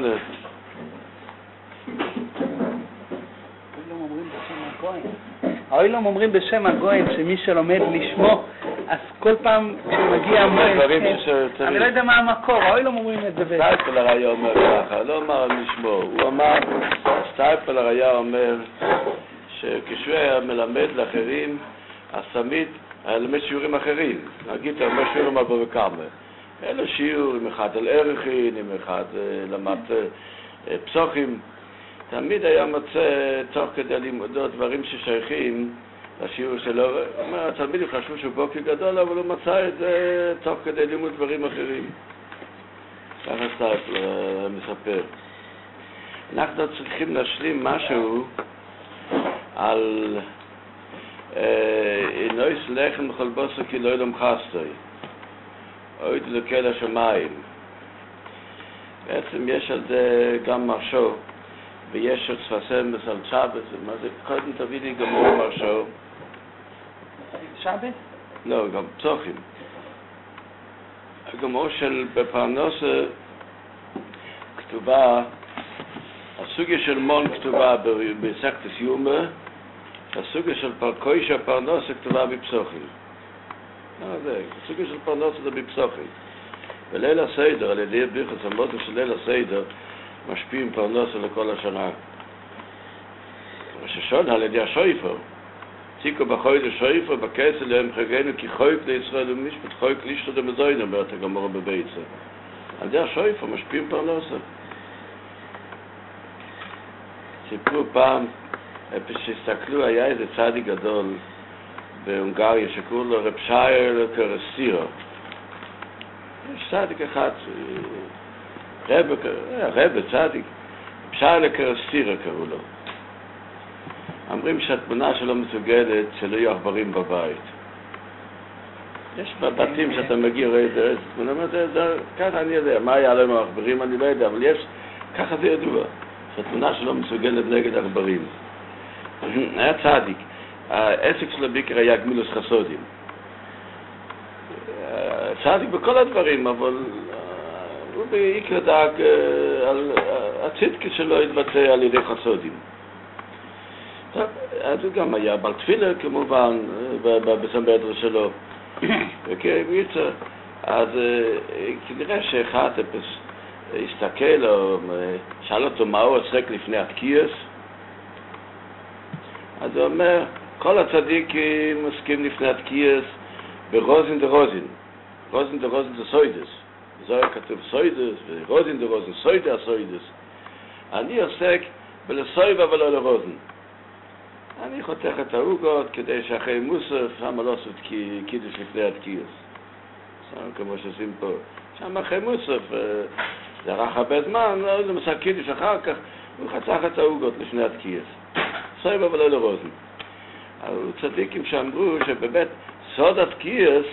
שונה. האוילום אומרים בשם הגויים שמי שלומד לשמו, אז כל פעם כשמגיע המועד, אני לא יודע מה המקור, האוילום אומרים את זה. סטייפלר היה אומר ככה, לא אמר על לשמו, הוא אמר, סטייפלר היה אומר שכשהוא היה מלמד לאחרים, אז תמיד היה למד שיעורים אחרים. נגיד, הוא אומר שיעורים על בו וכמה. אלו שיעורים, אחד על ערכים, אחד למד פסוחים. תמיד היה מוצא תוך כדי לימודות דברים ששייכים לשיעור שלו. התלמידים חשבו שהוא בוקר גדול, אבל הוא מצא את זה תוך כדי לימוד דברים אחרים. ככה סטייפלר מספר. אנחנו צריכים להשלים משהו על נויס לחם בכל בוסו כי לא ילום חסטוי. אוי דלוקי לשמיים. בעצם יש על זה גם מרשו. ויש עוד ספסם בסל שבת, מה זה? קודם תביא לי גמור מרשו. שבת? לא, גם פסוחים. הגמור של בפרנוסה כתובה, הסוגיה של מון כתובה בסקטס יומה, הסוגיה של פרקוישה פרנוסה כתובה בפסוחים. הסוגיה של פרנוסה זה בפסוחים. בליל הסדר, על ידי ביחס המוטו של ליל הסדר, משפיעים פרנסה לכל השנה. ראש השונה על ידי השויפר. ציקו בחוי לשויפר, בכסל להם חגנו, כי חויק לישראל ומשפט, חויק לישתו דמזוין, אומרת הגמורה בביצה. על ידי השויפר משפיעים פרנסה. סיפרו פעם, כשהסתכלו, היה איזה צדי גדול בהונגריה, שקראו לו רב שייר קרסירו. יש צדיק אחד, רב צדיק, פשער לקרסירה קראו לו. אומרים שהתמונה שלו מסוגלת שלא יהיו עכברים בבית. יש בבתים שאתה מגיע, רואה את זה, ככה אני יודע, מה היה להם העכברים אני לא יודע, אבל יש, ככה זה ידוע, שהתמונה שלו מסוגלת נגד עכברים. היה צדיק, העסק שלו בעיקר היה גמילוס חסודים. צדיק בכל הדברים, אבל הוא בעיקר דאג על הצדקה שלו התבצע על ידי חסודים. אז הוא גם היה בעל תפילה כמובן בסמבדר שלו. אז כנראה שאחד הסתכל או שאל אותו מה הוא עוסק לפני התקיעס. אז הוא אומר, כל הצדיקים עוסקים לפני התקיעס ברוזין דרוזין. רוזין דרוזין זה סוידס. זה כתוב סוידס, ורוזין דרוזין, סוידה סוידס. אני עוסק בלסויב אבל לא לרוזין. אני חותך את העוגות כדי שאחרי מוסף, שם לא עשו קידוש לפני התקיעס. כמו שעושים פה. שם אחרי מוסף, זה ערך הרבה זמן, זה מסע קידוש אחר כך, הוא חצח את העוגות לפני התקיעס. סויב אבל לא לרוזין. אבל צדיקים שאמרו שבאמת סוד התקיעס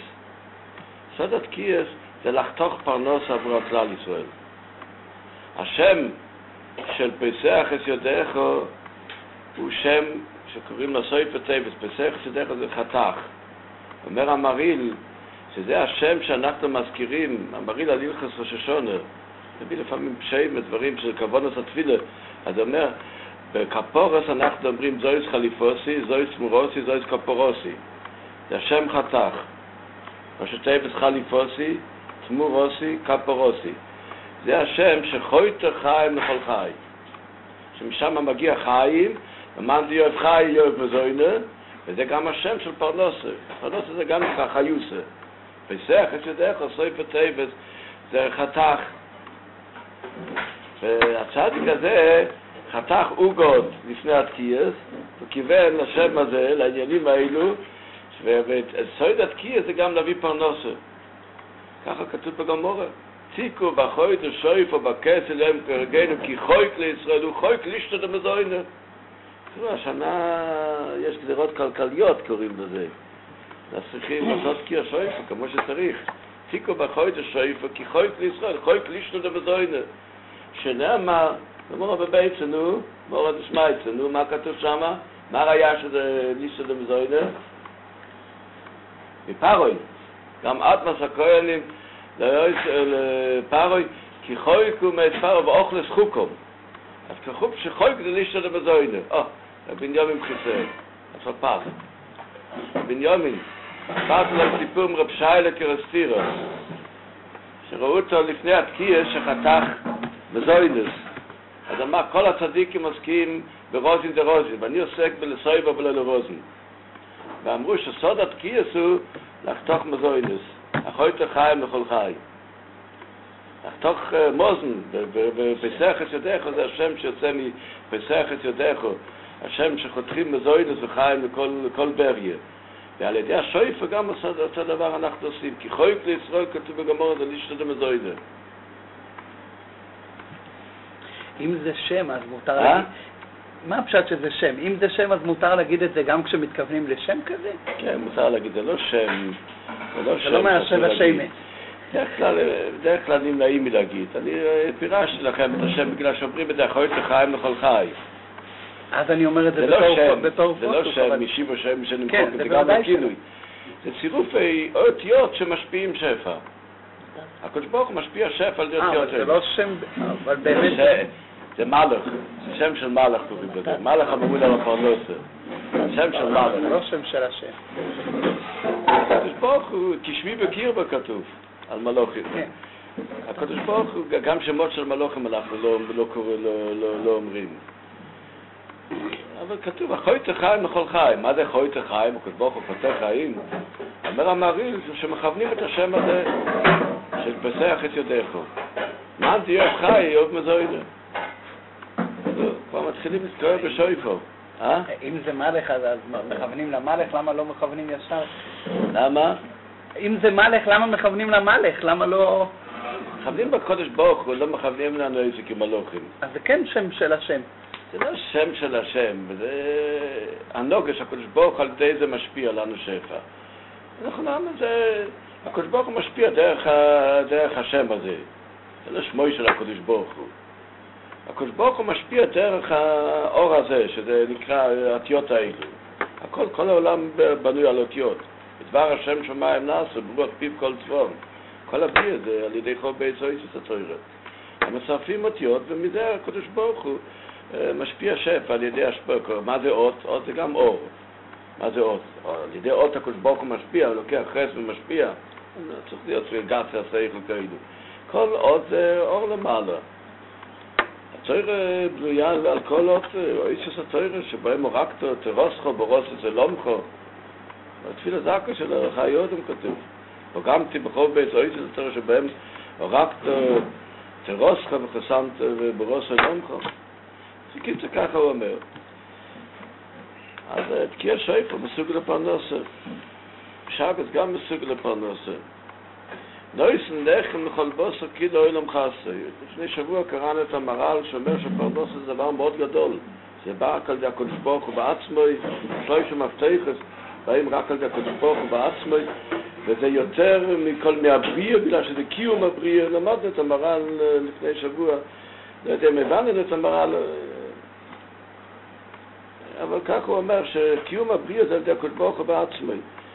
זה לחתוך פרנוס עבור הכלל ישראל. השם של פסח חסידך הוא שם שקוראים לו סויפר טייבס, פסח חסידך זה חתך. אומר המריל, שזה השם שאנחנו מזכירים, המריל על הלכות ראש השונה, מביא לפעמים פשעים ודברים של כוונות התפילה, אז אומר, בכפורס אנחנו אומרים זויס חליפוסי, זויס מורוסי, זויס כפורוסי. זה השם חתך. ראש טייבס חליפוסי, תמורוסי, כפורוסי. זה השם שחויתר חיים לכל חי. שמשם מגיע חיים, למען זה יואב חי, יואב מזוינה, וזה גם השם של פרנסה. פרנסה זה גם נקרא חיוסה. פסח, חסידך, סויפר טייבס, זה חתך. והצדיק הזה חתך עוגות לפני התקיעס, וכיוון לשם הזה, לעניינים האלו, וסויד התקיעס זה גם להביא פרנסה. ככה כתוב בגמורה. ציקו בחוי דשויפו בכסל להם כרגנו כי חויק לישראל הוא חויק לישתו דמזוינה. תראו, השנה יש גזירות כלכליות קוראים לזה. צריכים לעשות תקיע שויפו כמו שצריך. ציקו בחוי דשויפו כי חויק לישראל חויק לישתו דמזוינה. שנאמר, אמרו בביצנו, מורה דשמייצנו, מה כתוב שמה? מה ראיה שזה לישתו דמזוינה? מפרוי. גם אטמס הכהנים לפרוי, כי חויק הוא מהספר ואוכלס חוקום. אז כחוב שחויק זה לישת המזוינה. בנימין חיסר. אז הפס. בנימין. פס לו סיפור מרב שיילה קרסטירו. שראו אותו לפני התקיע שחתך מזוינס. אז אמר, כל הצדיקים עוסקים ברוזין דרוזין, ואני עוסק בלסויבה וללרוזין. ואמרו שסוד התקיע הוא לחתוך מזוינס. החויטה חיים לכל חי. לחתוך מוזן, בפסח ידיך, זה השם שיוצא מפסח ידיך, השם שחותכים מזוינס וחיים לכל בריה. ועל ידי השויפה גם אותו דבר אנחנו עושים, כי חויק לישראל כתוב בגמרא זה לישת המזוינס. אם זה שם, אז מותר להגיד... מה הפשט שזה שם? אם זה שם, אז מותר להגיד את זה גם כשמתכוונים לשם כזה? כן, מותר להגיד, זה לא שם. זה לא מהשם השמת. בדרך כלל נמנעים מלהגיד. אני פירשתי לכם את השם בגלל שאומרים את זה, חויטה חיים לכל חי. אז אני אומר את זה בתור זה לא שם, משיב או שם שנמחוק, זה גם הכינוי. זה צירופי אותיות שמשפיעים שפע. הקדוש ברוך הוא משפיע שפע על אותיות. זה לא שם, אבל באמת... זה מלך, זה שם של מלך קוראים לזה. מלך הממונה על הפרנסה. שם של מלך. זה לא שם של השם. הקדוש ברוך הוא, כשמי בקרבה כתוב על מלוכים. הקדוש ברוך הוא, גם שמות של מלוכים אנחנו לא אומרים. אבל כתוב, החויטה חיים לכל חיים. מה זה חויטה חיים? הקדוש ברוך הוא פותח חיים. אומר המהרי"ל שמכוונים את השם הזה של פסח את ידיך. מה תהיה חי, יוב מזוינה. כבר מתחילים להתקרב בשויפו. אם זה מלך, אז מכוונים למלך, למה לא מכוונים ישר? למה? אם זה מלך, למה מכוונים למלך? למה לא... מכוונים בקודש ברוך הוא, לא מכוונים לנו איזה כמלוכים. אז זה כן שם של השם. זה לא שם של השם, זה הנוגש, הקודש ברוך הוא על ידי זה משפיע לנו שפע. אנחנו נאמר, הקודש ברוך הוא משפיע דרך השם הזה. זה לא שמוי של הקודש ברוך הוא. הקודש ברוך הוא משפיע דרך האור הזה, שזה נקרא האותיות האלו. כל העולם בנוי על אותיות. בדבר השם שמיים נעשו, ברוח פיו כל צפון. כל הבריא זה על ידי חוב בעץ אויסוס התורה. הם מצרפים אותיות, ומזה הקודש ברוך הוא משפיע שפע על ידי השפעה. מה זה אות? אות זה גם אור. מה זה אות? על ידי אות הקודש ברוך הוא משפיע, הוא לוקח חס ומשפיע. צריך להיות גץ הסייך וכאילו. כל אות זה אור למעלה. התורה בנויה על כל אות, אויסוס התורה, שבהם הורקתו, תרוסכו, ברוסו זה לומכו. התפילה זקה של החיות הם כתוב. הוגמתי בחוב בית אויסוס התורה, שבהם הורקתו, תרוסכו וחסמת וברוסו לומכו. זה ככה הוא אומר. אז תקיע שויפה מסוג לפרנסה. שבת גם מסוג לפרנסה. נויסן לחם לכל בוסר כאילו אוילם חסה. לפני שבוע קראנו את המר"ל שאומר שפרנסה זה דבר מאוד גדול. זה בא רק על ידי הקדוש ברוך הוא בעצמו, שלושה מפתחות, באים רק על ידי הקדוש ברוך הוא בעצמו, וזה יותר מכל מהבריא, בגלל שזה קיום הבריא. למדנו את המר"ל לפני שבוע, לא יודע אם הבנו את המר"ל, אבל כך הוא אומר שקיום הבריא זה על ידי הקדוש ברוך הוא בעצמו.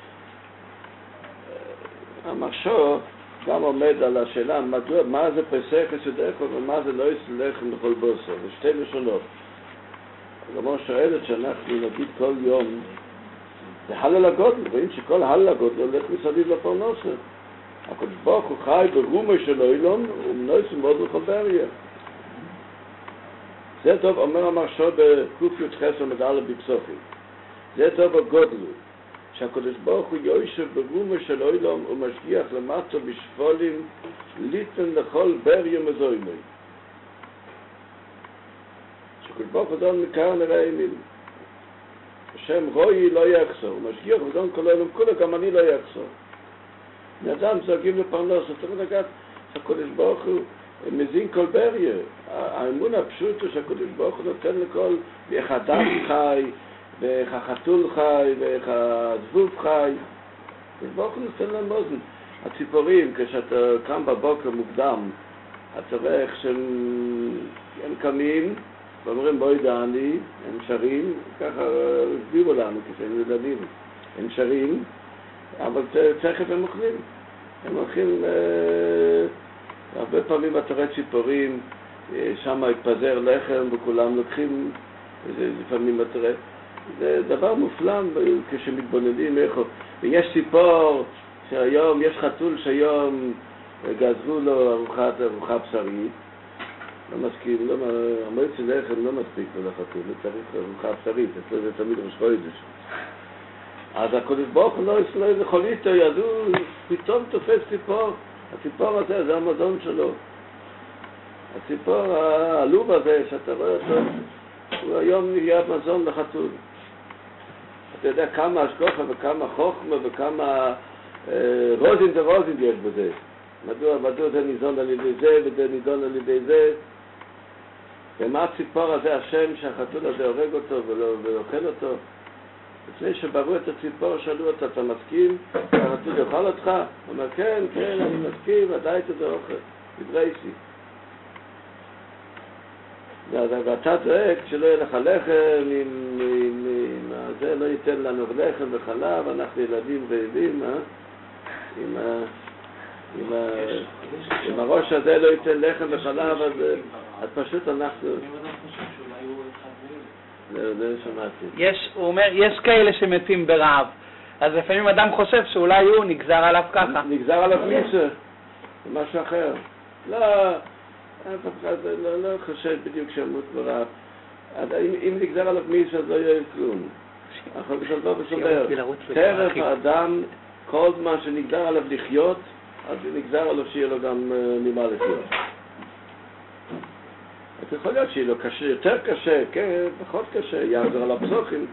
המחשוב גם עומד על השאלה מה זה פסח ידיך ומה זה לא לחם לכל בוסר. זה שתי לשונות. הגמרא שואלת שאנחנו נגיד כל יום זה הלל הגודל, רואים שכל הלל הגודל הולך מסביב לפרנסה. הקדוש ברוך הוא חי ברומו של עולם ומנויסים מאוד לכל בריה. זה טוב, אומר המחשוב בקופיות חסר מדעלה בפסוחים. זה טוב הגודל. שהקדוש ברוך הוא יושב ברומו של עולם ומשגיח למטה בשפולים ליתן לכל בריה מזוימי. שהקדוש ברוך הוא דון מקר נראה ימין. השם רואי לא יחסור, משגיח ודון כל עולם כולה, גם אני לא יחסור. מאדם זוגים לפרנוס, צריך לדעת שהקדוש ברוך הוא מזין כל בריה. האמון הפשוט הוא שהקדוש ברוך הוא נותן לכל, ואיך אדם חי, ואיך החתול חי, ואיך הזבוב חי. ברוך הוא נותן להם אוזן. הציפורים, כשאתה קם בבוקר מוקדם, אתה רואה איך שהם קמים, ואומרים בואי דעני, הם שרים, ככה הסבירו לנו כשהם ילדים. הם שרים, אבל תכף הם אוכלים. הם הולכים הרבה פעמים אתה רואה ציפורים, שם התפזר לחם וכולם לוקחים, לפעמים אתה רואה, זה דבר מופלם כשמתבוננים איך, ויש ציפור שהיום, יש חתול שהיום גזרו לו ארוחה בשרית, לא מסכים, המועצת לחם לא מספיק לו לחתול, הוא צריך ארוחה בשרית, אצלו זה תמיד ראש חודש. אז הקדוש ברוך הוא לא יסלו איזה חוליתו, אז הוא פתאום תופס ציפור, הציפור הזה זה המזון שלו. הציפור העלוב הזה שאתה רואה אותו, הוא היום נהיה מזון לחתול. אתה יודע כמה השקופה וכמה חוכמה וכמה רוזין ורוזין יש בזה. מדוע זה ניזון על ידי זה וזה ניזון על ידי זה. ומה הציפור הזה, השם שהחתול הזה הורג אותו ולאוכל אותו. לפני שברו את הציפור שאלו אותו, אתה מסכים? החתול יאכל אותך? הוא אומר, כן, אני מסכים, ודאי זה אוכל. דברי אישי. ואתה דואג שלא יהיה לך לחם, זה לא ייתן לנו לחם וחלב, אנחנו ילדים רעבים, אם הראש הזה לא ייתן לחם וחלב, אז פשוט אנחנו... לא שמעתי. הוא אומר, יש כאלה שמתים ברעב, אז לפעמים אדם חושב שאולי הוא נגזר עליו ככה. נגזר עליו מישהו, זה משהו אחר. לא חושב בדיוק שמות ברעב. אם נגזר עליו מישהו, אז לא יהיה כלום. אבל זה לא בסדר. טרף האדם, כל מה שנגזר עליו לחיות, אז נגזר עליו שיהיה לו גם ממה לחיות. זה יכול להיות שיהיה לו קשה, יותר קשה, כן, פחות קשה, יעזור על הפסוחים.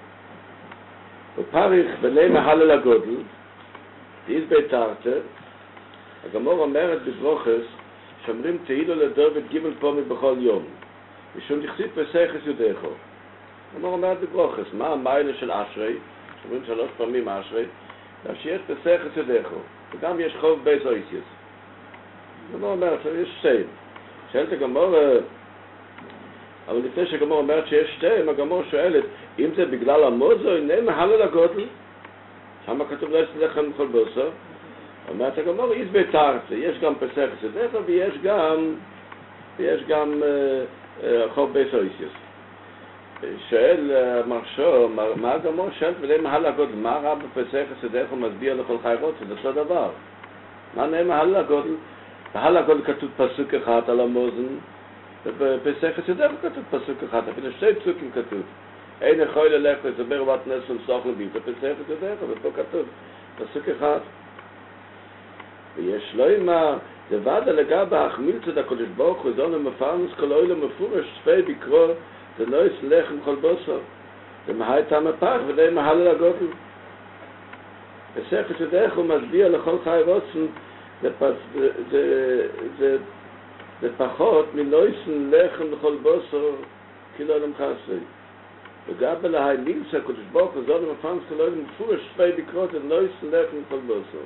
ופריך בני מהלל הגודל, איז ביתרתה, הגמור אומרת בברוכס, שאומרים תהילו לדור גיבל פומית בכל יום, משום תכסית פסחס יודעכו. הגמור אומרת בברוכס, מה המיילה של אשרי, שאומרים 3 פעמים אשרי, שיש פסחס יודעכו, וגם יש חוב בייס אויסיוס. הגמור אומרת, יש שתיים. שאלת הגמור, אבל לפני שהגמור אומרת שיש שתיים, הגמור שואלת, אם זה בגלל המוזו, הנה מהלל הגודל, שם כתוב לא יסלחם בכל בוסו, אומרת הגמור, איז ביתרתה, יש גם פסח סדך, ויש גם חוב בייס אויסיוס. שואל מרשו, מה הגמור שואלת ולא מהלל הגודל, מה רע בפסח סדך ומסביר לכל חיירות, זה אותו דבר. מה נהיה מהלל הגודל? בהלל הגודל כתוב פסוק אחד על המוזן, ובפסח סדך כתוב פסוק אחד, אפילו 2 פסוקים כתוב. אין יכול ללך לסבר בת נס ולסוח לביב, בפסח סדך, ופה כתוב פסוק אחד. ויש לו אימה, לבד לגבי החמילצת הקודש ברוך הוא, זון המפרנס כל אוהל המפורש, צפי בקרו, זה לא יסלח עם כל בוסו. זה מהי תם הפח ולא מהלל הגודל. פסח סדך הוא מסביר לכל חי רוצן, זה פחות מלא יסלח עם כל בוסו, כי לא למחסי. וגבי להי נילסה הקודש ברוך הוא, זון המפרנס כל אוהל המפורש, צפי בקרו, זה לא יסלח עם כל בוסו.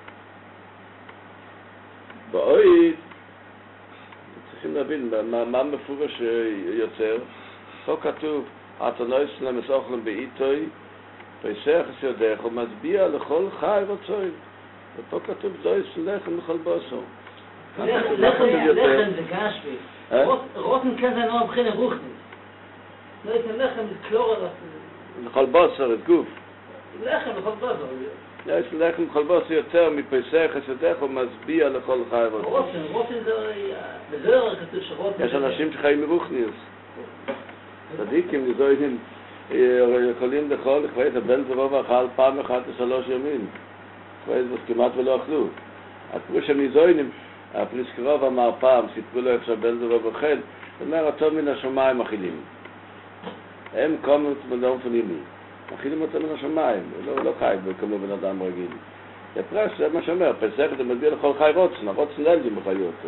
באויד, צריכים להבין מה מפורש יוצר. פה כתוב, אתה לא יסלם אוכלם באיתוי, פסח יודעך, הוא מצביע לכל חי ורצוי. ופה כתוב, לא יסלחם לכל בוסו. לחם זה גשמי. רוטן כזה לא מבחין רוחני. לא יסלם לחם זה קלור לכל בוסו, את גוף. לחם לכל בוסו. יש לחם כל בוס יותר מפסח הסדך ומצביע לכל חי ורוצוי. רוטן זה לא כתוב שרוטן. יש אנשים שחיים מרוחניוס. צדיקים נזוינים יכולים לאכול, לכבד הבן זרוב אכל פעם אחת ל3 ימים. כבד כמעט ולא אכלו. הפירוש הנזוינים, הפריסקרוב אמר פעם, סיפרו לו איך שהבן זרוב אוכל, זאת אומרת, הטוב מן השמיים אכילים. הם קומת ולא מפנים לי. מכילים אותו מן השמיים, הוא לא חי כמו בן אדם רגיל. לפרש, זה מה שאומר, פסח זה מסביר לכל חי רוצן, הרוצן ללדים בחיו אותו.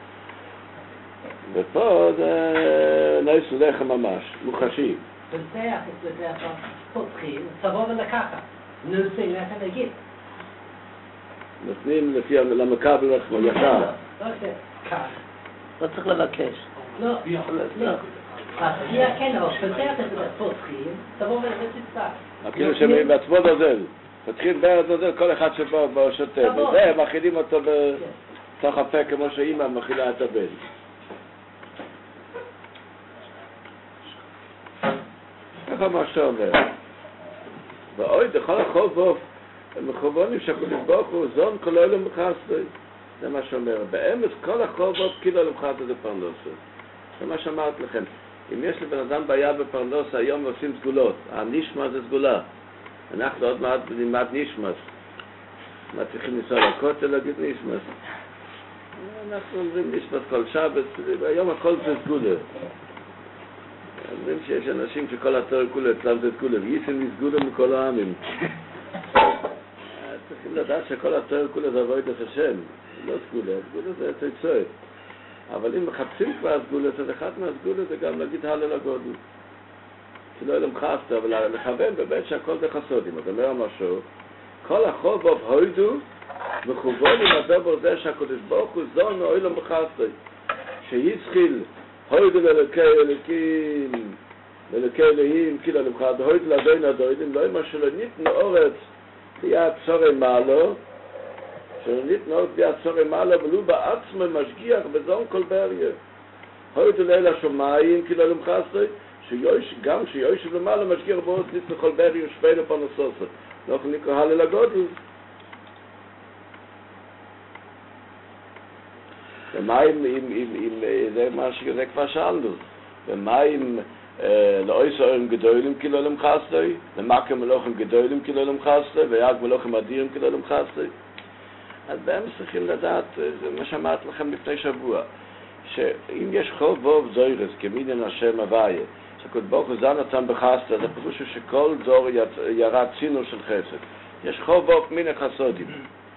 ופה זה לא יסולח ממש, מוחשי. פסח, זה פותחים, תבוא ולקחת, נוסעים, איך אני אגיד? נותנים לפי למקבל לחמו, ישר. לא צריך לבקש. לא. הפגיעה כן, אבל פסח זה פותחים, תבוא ולקצת. כאילו שבעצמו דוזל. פותחים בארץ דוזל, כל אחד שבו שוטה. וזה, מכילים אותו תוך הפה כמו שאמא מכילה את הבן. ככה מה שאומר. ואוי, דכל החובוב, מחובונים שהקדוש ברוך הוא זון כל העולם בחסדו. זה מה שאומר. באמת כל החובוב כאילו העולם חסדו זה פרנסה. זה מה שאמרת לכם. אם יש לבן אדם בעיה בפרנסה, היום עושים סגולות. הנשמה זה סגולה. אנחנו עוד מעט נלמד נשמס. מה צריכים לנסוע לכותל להגיד נשמס? אנחנו אומרים נשמס כל שבת, והיום הכל זה סגולה. אומרים שיש אנשים שכל התור כולה אצלם זה סגולה, וייסם לסגולה מכל העמים. צריכים לדעת שכל התור כולה זה עבוד את השם, לא סגולה, סגולה זה תצועה. אבל אם מחפשים כבר סגולה, אז אחד מהסגולה זה גם להגיד הלל הגודל. שלא יהיה למחסת, אבל לכוון באמת שהכל זה חסודים. אז אומר משהו, כל החובוב הוידו, מכוון עם הדבר זה שהקדוש ברוך הוא זון או אילום בחסד. שיזחיל הוידו ללוקי אלוקים, ללוקי אלוהים, כאילו למחד, הוידו לדוין הדוינים, לא ima שלא ניתנו אורץ, תהיה צורי מעלו, שלא ניתנו אורץ תהיה צורי מעלו, ולו בעצמו משגיח בזון כל בריה. הוידו ליל השומיים, כאילו למחסד, גם שיויש למעלה משגיח באות ניתנו כל בריה ושפי לפרנסוסו. לא יכולים לקרוא הלל הגודל. ומה אם זה מה שזה כבר שאלנו, ומה אם לא יסורים גדולים כאילו למחסדוי, למקם מלוכים גדולים כאילו למחסדוי, ויג מלוכים אדירים כאילו למחסדוי. אז בהם צריכים לדעת, זה מה שאמרת לכם לפני שבוע, שאם יש חוב ואוב זוירס כמינן השם הוויה, שקוד ברוך הוא זן אותם בחסד, זה פירוש שכל דור ירד צינור של חסד. יש חוב ואוב מן החסודים.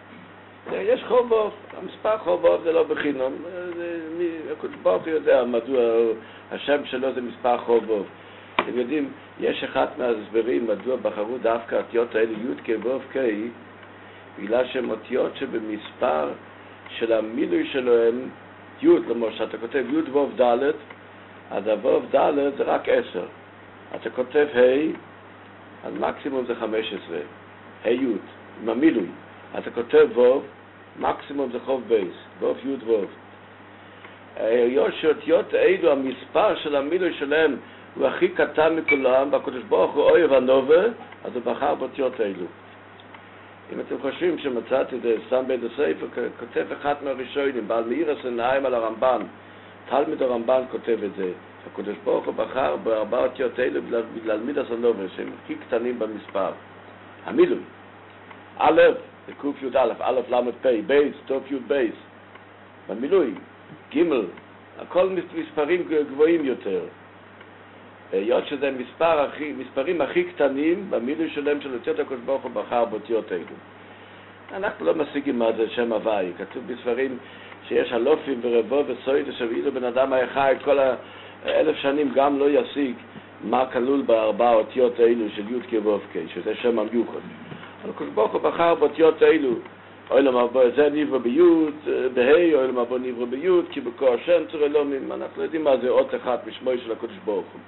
יש חוב ואוב, המספר חוב ואוב זה לא בחינום. הקוד ברוך הוא יודע מדוע השם שלו זה מספר חוב ואוב. אתם יודעים, יש אחד מההסברים מדוע בחרו דווקא אותיות האלה י' כו' כ', בגלל שהן אותיות שבמספר של המילוי שלהם, י' למשל, שאתה כותב י' ו' ד', אז הו' ד' זה רק 10. אתה כותב ה', אז מקסימום זה 15. ה' י', עם המילוי. אתה כותב ו', מקסימום זה חוב בייס. ו' י' ו'. היות שאותיות אלו, המספר של המילוי שלהם הוא הכי קטן מכולם, והקדוש ברוך הוא אוהב הנובה, אז הוא בחר באותיות אלו. אם אתם חושבים שמצאתי את זה, סתם בית הספר, כותב אחד מהראשונים, בעל מאיר הסנאים על הרמב"ן, תלמיד הרמב"ן כותב את זה. הקדוש ברוך הוא בחר בארבע אותיות האלה בגלל מידס הנובר, שהם הכי קטנים במספר. המילוי. א', זה קוף י' א', א' למד פ', בייס, תוף י' בייס. במילוי, ג', הכל מספרים גבוהים יותר. היות שזה מספרים הכי קטנים, במילוי שלהם של אותיות הקדוש ברוך הוא בחר באותיות האלה. אנחנו לא משיגים מה זה שם הוואי. כתוב בספרים שיש אלופים ורבו וסויד ושביעילו בן אדם היה חי כל 1000 שנים גם לא ישיג מה כלול בארבע אותיות האלו של י' כ' ו' כ', שזה שם המיוחד. אבל הקדוש ברוך הוא בחר באותיות האלו, אוילם הבא זה נברא בי' בה' אוילם הבא נברא בי' כי בקור השם צור אלומים. אנחנו יודעים מה זה אות אחת משמוי של הקדוש ברוך הוא.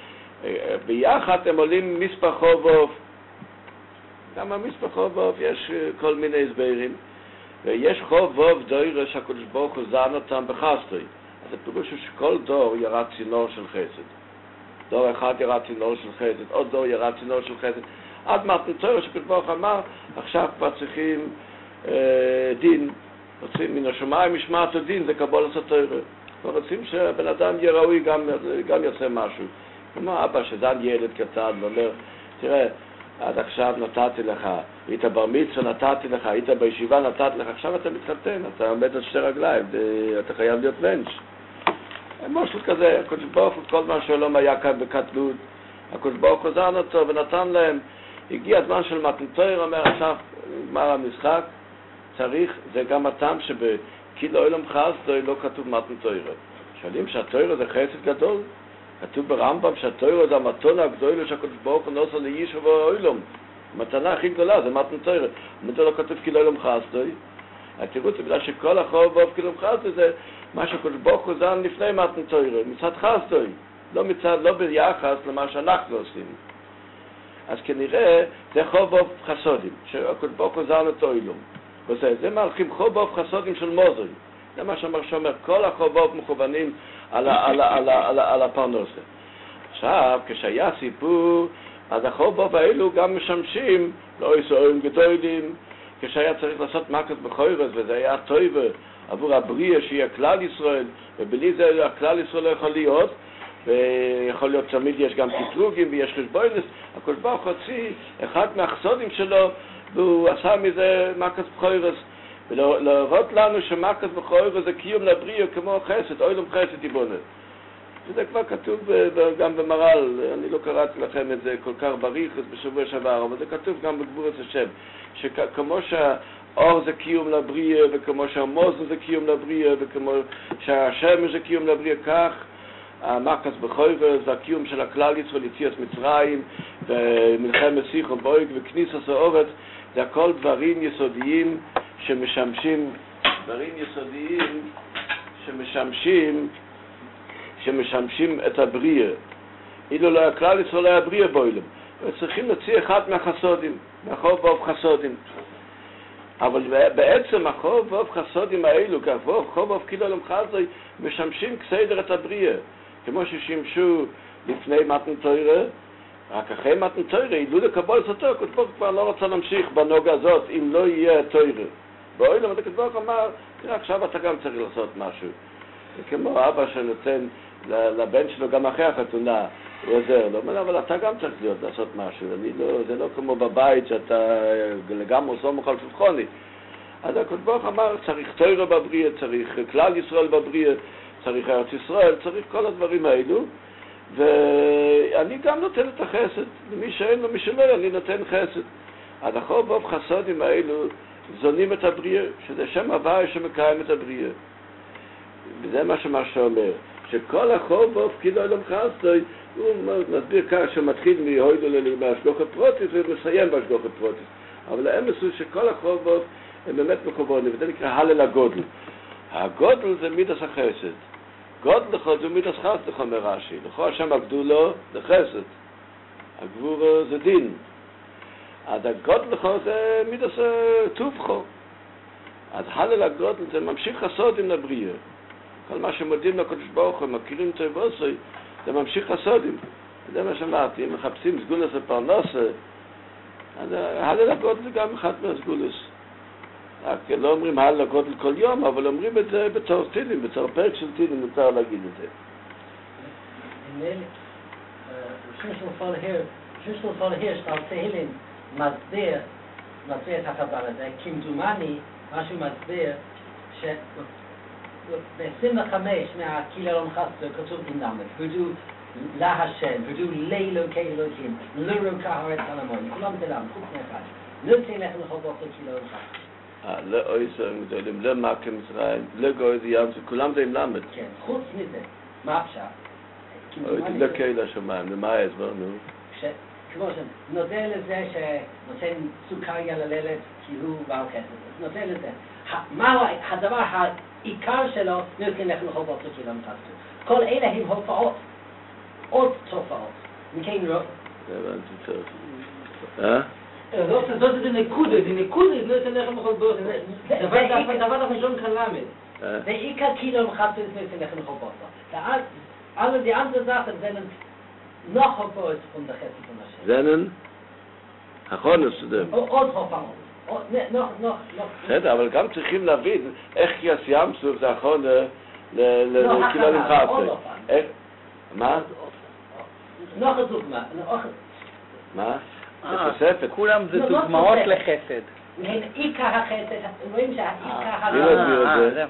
ביחד הם עולים מספר חוב ואוב. גם המספר חוב ואוב יש כל מיני הסברים. ויש חוב ואוב דוירה שהקדוש ברוך הוא זן אותם בחסדוי. אז הפירוש הוא שכל דור ירד צינור של חסד. דור אחד ירד צינור של חסד, עוד דור ירד צינור של חסד. עד מתן תורה שהקדוש ברוך אמר, עכשיו כבר צריכים דין. רוצים מן השמיים משמעת הדין, זה קבולת התורה. רוצים שהבן אדם יהיה ראוי גם יעשה משהו. כמו אבא שדן ילד קטן ואומר, תראה, עד עכשיו נתתי לך, היית בר מצווה נתתי לך, היית בישיבה נתתי לך, עכשיו אתה מתחתן, אתה עומד על שתי רגליים, אתה חייב להיות מנש. משהו כזה, הקדוש ברוך הוא כל מה שלום היה כאן בקטנות, הקדוש ברוך הוא זן אותו ונתן להם, הגיע הזמן של מתן תורה, אומר עכשיו, נגמר המשחק, צריך, זה גם הטעם שבכאילו אילום חסדוי לא כתוב מתן תורה. שואלים שהתורה זה חסד גדול, כתוב ברמב"ם שהתורה זה המתנה הגדולה שהקדוש ברוך הוא נוסע לישו ואוילום. המתנה הכי גדולה זה מתן תורה. ומתנה לא כתוב כאילו אילום חסדוי. התירוץ זה בגלל שכל החוב ואוב כאילו חסדוי זה מה שהקדוש ברוך הוא זן לפני מתן תורה, מצד חסדוי. לא ביחס למה שאנחנו עושים. אז כנראה זה חוב ואוב חסודים, שהקדוש ברוך הוא זן את אוילום. זה מהלכים חובוב חסודים של מוזן. זה מה שאומר, כל החובוב מכוונים על הפרנסה. עכשיו, כשהיה סיפור, אז החובוב האלו גם משמשים, לא יסורים גדולים, כשהיה צריך לעשות מקס בחוירס, וזה היה טויבה עבור הבריאה שיהיה כלל ישראל, ובלי זה הכלל ישראל לא יכול להיות, ויכול להיות תמיד יש גם קטרוגים ויש חשבוינס, הכל בא חוצי, אחד מהחסודים שלו, והוא עשה מזה מקס בחוירס, ולהראות לנו שמקס בחוירס זה קיום לבריאה כמו חסד, אוילום חסד יבונת. וזה כבר כתוב גם במרל, אני לא קראתי לכם את זה כל כך בריחס בשבוע שעבר, אבל זה כתוב גם בגבורת השם, שכמו שהאור זה קיום לבריאה, וכמו שהמוזן זה קיום לבריאה, וכמו שהשמש זה קיום לבריאה, כך המקס בחוירס זה הקיום של הכלל ישראל, יציאת מצרים, ומלחמת סיחון בויג וכניסת האורץ, זה הכל דברים יסודיים שמשמשים את הבריאה. אילו לא הכלל ישראל היה בריאה בוילם. צריכים להוציא אחד מהחסודים, מהחוב ואוב חסודים. אבל בעצם החוב ואוב חסודים האלו, חוב ואוב כאילו למחזוי, משמשים כסדר את הבריאה. כמו ששימשו לפני מתן תורה, רק אחרי מתן תורה, אילו לקבול את התורה, כתבו כבר לא רוצה להמשיך בנוגה הזאת, אם לא יהיה תורה. באוילם, כתבו אמר, תראה, עכשיו אתה גם צריך לעשות משהו. כמו אבא שנותן לבן שלו גם אחרי החתונה, הוא עוזר לו, אבל אתה גם צריך לעשות משהו, זה לא כמו בבית שאתה לגמרי סומך על שולחני. אז הקדוש ברוך הוא אמר, צריך תורה בבריאה, צריך כלל ישראל בבריאה, צריך ארץ ישראל, צריך כל הדברים האלו, ואני גם נותן את החסד, למי שאין לו, מי שלא, אני נותן חסד. אז החוב ואוב חסודים האלו זונים את הבריאה, שזה שם הוואי שמקיים את הבריאה. וזה מה שאומר, שכל החוב ואוב כאילו אדם חסדוי, הוא מסביר כך שמתחיל מהוידו להשגוחת פרוטיס ומסיים בהשגוחת פרוטיס. אבל האמס הוא שכל החוב ואוב הם באמת מכוונים, וזה נקרא הלל הגודל. הגודל זה מידס החסד. גודל לך זה מידס חסד, אומר רש"י. לכל השם הגדולו זה חסד. הגבור זה דין. אז הגודל לך זה מידס טובחו. אז הלל הגודל זה ממשיך חסודים לבריאה. כל מה שמודים לקדוש ברוך הוא, מכירים טויבוסוי, זה ממשיך חסודים. זה מה שאמרתי, אם מחפשים סגולס לפרנסה, אז הלל הגודל זה גם אחד מהסגולס. רק לא אומרים הלל הגודל כל יום, אבל אומרים את זה בתור טילים, בתור פרק של טילים, מותר להגיד את זה. שמשל פועל שאתה תהילים מסביר את החז"ל הזה, כמדומני, משהו מסביר, ב-25 מהקהילה למחסד כתוב אינם, ודו להשם, ודו לאלוקי אלוקים, לרוקה הארץ על המון, כולם דלם, חוץ מאחד. לא תלך לחוב אוכל קהילה למחסד. לא אויסרים גדולים, לא מכה מצרים, לא גוי זה ים, כולם זה עם למד. כן, חוץ מזה, מה אפשר? לא קהילה שמיים, למה ההסבר, נו? כמו שנודע לזה שנותן סוכריה ללדת כי הוא בעל חסד, נודע לזה. מה הדבר העיקר שלו נותן לך לחוב אוכל קהילה למחסד. כל אלה הם הופעות, עוד תופעות. מכן לא? הבנתי טוב. זאת זה נקודה, לא נותן לך לחוב אוכל. דבר ראשון כאן למד. זה עיקר קהילה למחסד נותן לך לחוב אוכל. alle die andere Sachen sind noch verfolgt von der Chesed von Hashem. Zenen? Hachones zu dem. עוד הופעות. noch. בסדר, אבל גם צריכים להבין איך יס ים סוף זה החונה לקהילה למחסד. מה? noch eine דוגמה. מה? בתוספת. כולם זה דוגמאות לחסד. עיקר החסד, רואים שהעיקר מי לא הסביר את זה?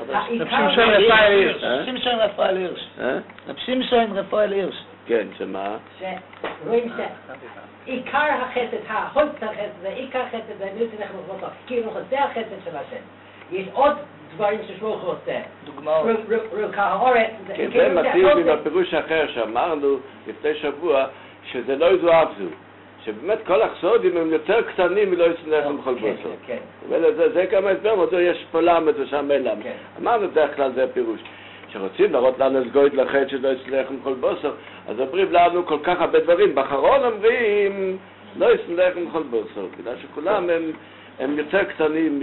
שמשון רפאל הירש. שמשון רפאל הירש. כן, שמה? רואים שעיקר החסד, החולצת החסד, זה עיקר החסד, זה נראה שאנחנו עושים אותו, כאילו זה החסד של השם. יש עוד דברים ששלוח עושה. דוגמאות. כהאורץ. כן, זה מתאים עם הפירוש האחר שאמרנו לפני שבוע, שזה לא ידועב זו. שבאמת כל החסודים הם יותר קטנים מלא יצלחם בכל בוסו. כן. וזה כמה הסבר, אותו יש פה למד ושם אין למד. אמרנו בדרך כלל זה הפירוש. שרוצים להראות לנו סגוית לחץ שלא יצלחם בכל בוסו, אז אומרים לנו כל כך הרבה דברים. באחרון אומרים לא יצלחם בכל בוסו, בגלל שכולם הם הם יותר קטנים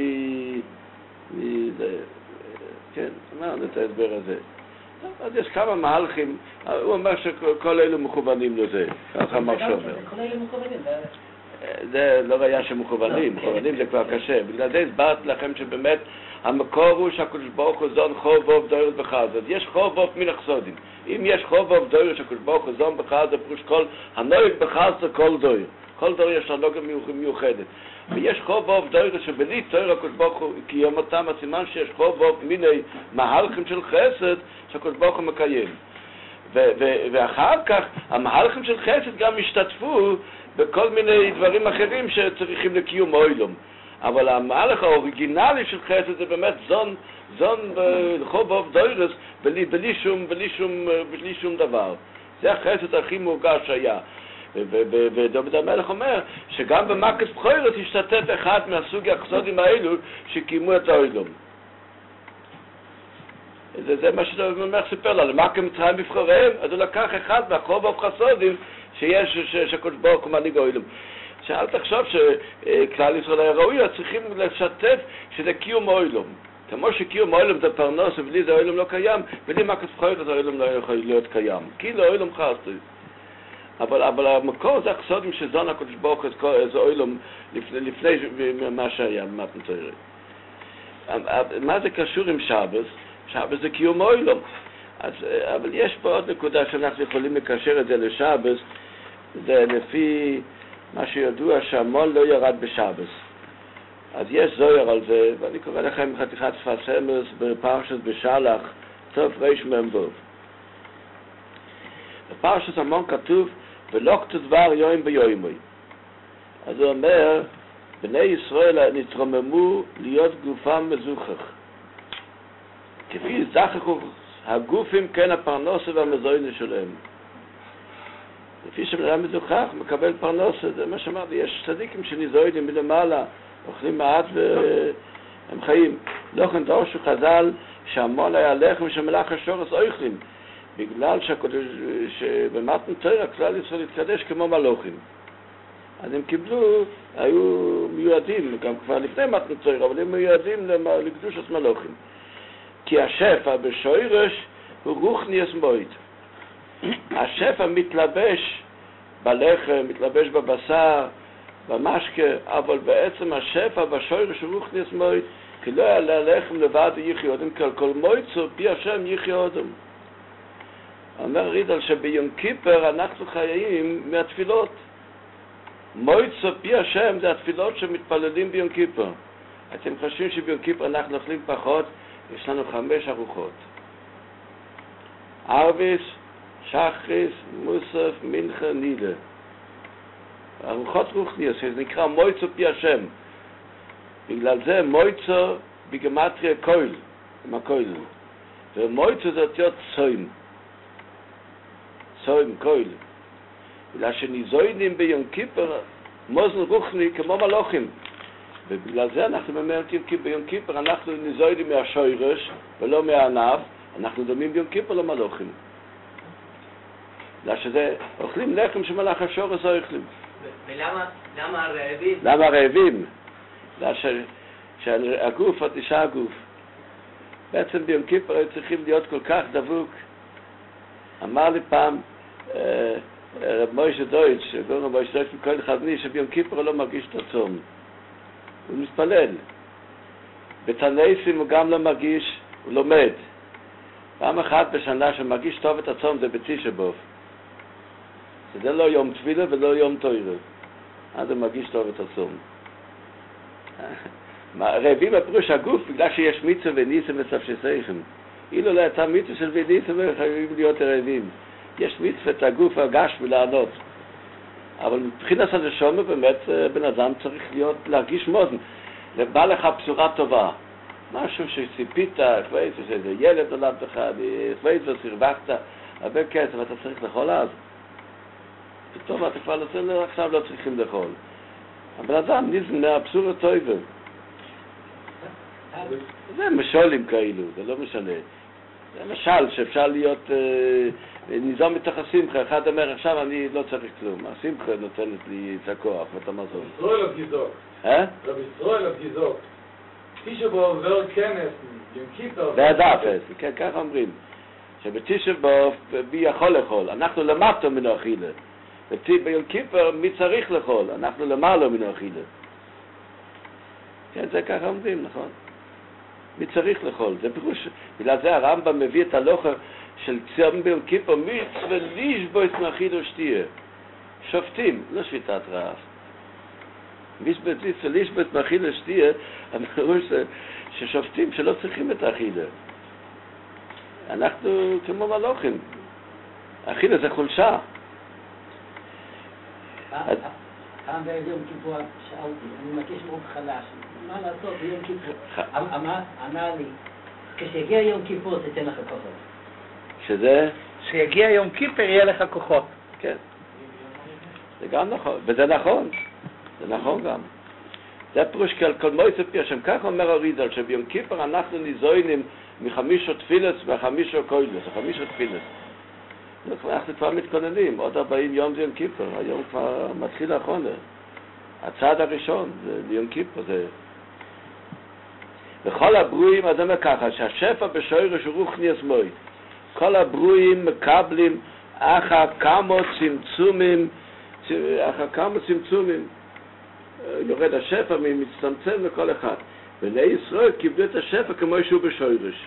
כן, מה את ההסבר הזה? אז יש כמה מהלכים, הוא אומר שכל אלו מכוונים לזה, ככה אמר שאומר. כל אלו מכוונים. זה לא ראיה שמכוונים, מכוונים זה כבר קשה. בגלל זה הסברת לכם שבאמת המקור הוא שהקדוש ברוך הוא זון חוב ואוב דוירות בחסד. יש חוב ואוב מן החסודים. אם יש חוב ואוב דוירות שהקדוש ברוך הוא זון בחסד, פרוש כל הנויג בחסד כל דויר. כל דויר יש לו נוגה מיוחדת. ויש חוב ואוב דוירות שבלי תויר הקדוש ברוך הוא קיים אותם, הסימן שיש חוב ואוב מיני מהלכים של חסד שהקדוש ברוך הוא מקיים. ואחר כך המהלכים של חסד גם השתתפו בכל מיני דברים אחרים שצריכים לקיום אוילום. אבל המהלך האוריגינלי של חסד זה באמת זון חוב ואוב דוירס בלי שום דבר. זה החסד הכי מורגש שהיה. ודוד המלך אומר שגם במקס בחוירת השתתף אחד מהסוג החסודים האלו שקיימו את האוילום. זה מה שדוד המלך סיפר לה, למקם מצרים בבחוריהם, אז הוא לקח אחד מהחוב ואוב חסודים שיש שקודש ברוך הוא מנהיג האוילום. שאל תחשוב שכלל ישראל היה ראוי, צריכים לשתף שזה קיום האוילום. כמו שקיום האוילום זה פרנוס, ובלי זה האוילום לא קיים, בלי מקס בחוירת האוילום לא יכול להיות קיים. כאילו האוילום חסד. אבל המקור זה החסודים שזון הקודש ברוך הוא איזה אוילום לפני מה שהיה במתן תורה. מה זה קשור עם שבס? שבס זה קיום אוילום. אבל יש פה עוד נקודה שאנחנו יכולים לקשר את זה לשבס, זה לפי מה שידוע שהמון לא ירד בשבס. אז יש זויר על זה, ואני קורא לכם חתיכת שפת אמס בפרשת בשלח, סוף ריש ממבוב. בפרשת המון כתוב, ולא כתוב דבר יום ביומי. אז הוא אומר, בני ישראל נתרוממו להיות גופם מזוכח. כפי זכחו הגופים כן הפרנסה והמזוינה שלהם. לפי שבן מזוכח מקבל פרנסה, זה מה שאמרתי, יש צדיקים שנזוינים מלמעלה, אוכלים מעט והם חיים. לא כן דורשו חז"ל שהמון היה לחם שמלאך השורס אוכלים, בגלל שבמתן תורה כלל ישראל התקדש כמו מלוכים. אז הם קיבלו, היו מיועדים, גם כבר לפני מתן תורה, אבל הם מיועדים לקדושת מלוכים. כי השפע בשורש הוא רוחניס מויד. השפע מתלבש בלחם, מתלבש בבשר, במשקה, אבל בעצם השפע בשורש הוא רוחניס מויד, כי לא היה ללחם לבד יחיה אדם, כי על כל מויצו פי השם יחיה אדם. אומר רידל שביום כיפר אנחנו חיים מהתפילות. מויצו פי השם זה התפילות שמתפללים ביום כיפר. אתם חושבים שביום כיפר אנחנו אוכלים פחות? יש לנו 5 ארוחות. ערביס, שחריס, מוסף, מנחה, נידה. ארוחות רוחניות, שזה נקרא מויצו פי השם. בגלל זה מויצו בגמטריה קויל, עם הקויל. ומויצו זה אותיות צוים. צוים, קויל. בגלל שניזוינים ביום כיפר, מוזן רוחני כמו מלוכים. ובגלל זה אנחנו ביום כיפר אנחנו ניזוינים מהשורש ולא מהענף, אנחנו דומים ביום כיפר למלוכים. בגלל שזה אוכלים לחם שמלאך השורש אוכלים. ולמה הרעבים? למה הרעבים? בגלל שהגוף, התשעה הגוף. בעצם ביום כיפר היו צריכים להיות כל כך דבוק. אמר לי פעם רב מוישה דויטש, רב מוישה דויטש מכל חזני, שביום כיפר לא מרגיש את הצום. הוא מתפלל. בתנסים הוא גם לא מרגיש, הוא לומד. פעם אחת בשנה שמרגיש טוב את הצום זה בתשעה באב. זה לא יום תפילה ולא יום תורה. אז הוא מרגיש טוב את הצום. רעבים הפירוש הגוף בגלל שיש מצווה וניסים וספשסייכם. אילו לא הייתה מצווה של וניסים וחייבים להיות רעבים. יש מצווה את הגוף הגשמי לענות. אבל מבחינת הנשמה באמת בן אדם צריך להרגיש מאוד. בא לך בשורה טובה. משהו שציפית, שזה ילד נולד לך, הרווחת הרבה כסף, אתה צריך לאכול אז. פתאום אתה כבר עכשיו לא צריכים לאכול. הבן אדם ניזם מהבשורה טובה. זה משולים כאלו, זה לא משנה. זה משל שאפשר להיות ניזום מתוך השמחה, אחד אומר, עכשיו אני לא צריך כלום, השמחה נותנת לי את הכוח ואת המזון. רבי ישראל הפגיזוק. רבי ישראל הפגיזוק. תשע באב עובר כנס, יום כיפר. והדאפס, כן, ככה אומרים. שבתשע באב בי יכול לאכול, אנחנו למטה מן האכילה. ביום כיפר מי צריך לאכול, אנחנו למעלה מן האכילה. כן, זה ככה אומרים, נכון. מי צריך לאכול, זה פירוש, בגלל זה הרמב"ם מביא את הלוכה של צום ביום כיפר, מצווה לשבוט מאכילה ושתייה. שופטים, לא שביתת רעב. מצווה לשבוט מאכילה ושתייה, הפירוש ששופטים שלא צריכים את האכילה. אנחנו כמו מלוכים. האכילה זה חולשה. פעם ביום כיפור שאלתי, אני מרגיש מאוד חלש, מה לעשות ביום כיפור? אמר לי, כשיגיע יום כיפור תתן לך כוחות. שזה? כשיגיע יום כיפר יהיה לך כוחות. כן. זה גם נכון, וזה נכון. זה נכון גם. זה פירוש כל מועצת פי השם, כך אומר אריזל, שביום כיפר אנחנו ניזוינים מחמישו תפילס וחמישו קוילס, חמישו תפילס. אנחנו כבר מתכוננים, עוד 40 יום זה יום כיפר, היום כבר מתחיל האחרונה. הצעד הראשון זה יום כיפר, זה... וכל הברואים, אז אומר ככה, שהשפע בשורש הוא רוחני עצמוי. כל הברואים מקבלים אחר כמה צמצומים, יורד השפע מצטמצם לכל אחד. בני ישראל קיבלו את השפע כמו שהוא בשורש.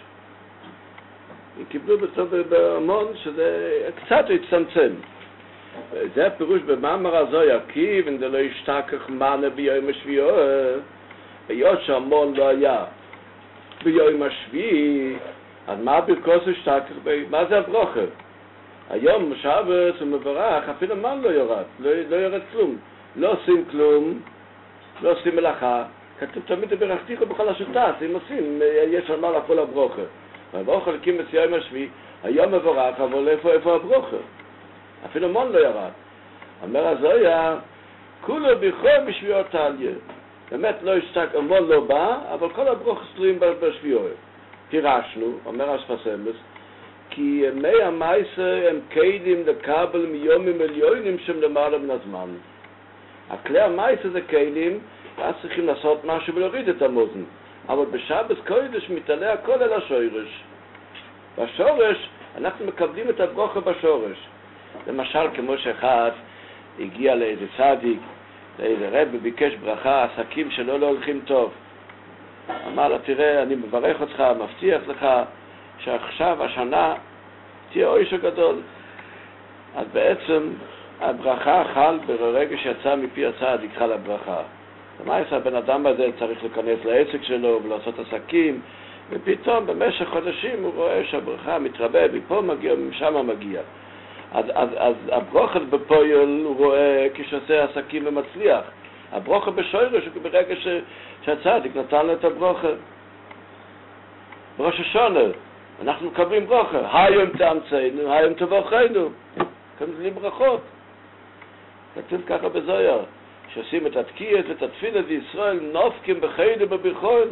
קיבלו בהמון שזה קצת הצטמצם. זה הפירוש במאמר הזויה, כיוון זה לא ישתכח מנה ביום השביעי, היות שהמון לא היה ביום השביעי, אז מה ברכוס השתכח? מה זה הברוכה? היום שבת הוא מברך, אפילו מן לא יורד, לא יורד כלום. לא עושים כלום, לא עושים מלאכה, כתוב תמיד ברכתיך בכל השותף, אם עושים, יש על מה לפעול הברוכה. והברוך הלקים בסיום השביעי, היום מבורך, אבל איפה הברוכה? אפילו מון לא ירד. אומר הזויה, כולו בכל בשביעות תליה. באמת לא השתק, מון לא בא, אבל כל הברוכה סלויים בשביעות. פירשנו, אומר השפסמס, כי ימי המייסה הם כלים לקבל מיומים עליונים שהם למעלה מן הזמן. הכלי המייסה זה כלים, ואז צריכים לעשות משהו ולהוריד את המוזן. אבל בשבת קודש מתעלה הכל אל השורש. בשורש אנחנו מקבלים את הברוכה בשורש. למשל כמו שאחד הגיע לאיזה צדיק, לאיזה רב וביקש ברכה, עסקים שלו לא הולכים טוב. אמר לו, תראה, אני מברך אותך, מבטיח לך שעכשיו השנה תהיה אויש גדול. אז בעצם הברכה חל ברגע שיצא מפי הצדיק חל הברכה. ומה יעשה הבן אדם הזה? צריך להיכנס לעסק שלו ולעשות עסקים, ופתאום במשך חודשים הוא רואה שהברכה מתרבה, מפה מגיע ומשם מגיע. אז הברוכת בפועל הוא רואה כשעושה עסקים ומצליח. הברוכת בשורש הוא ברגע שהצדיק נתן לו את הברוכת. בראש השונה אנחנו מקבלים ברוכת. היום תאמצנו, היום תבורכנו. מקבלים ברכות. כתוב ככה בזויה. שעושים את התקיעת ואת התפילת בישראל, נופקים בחייל ובביכול.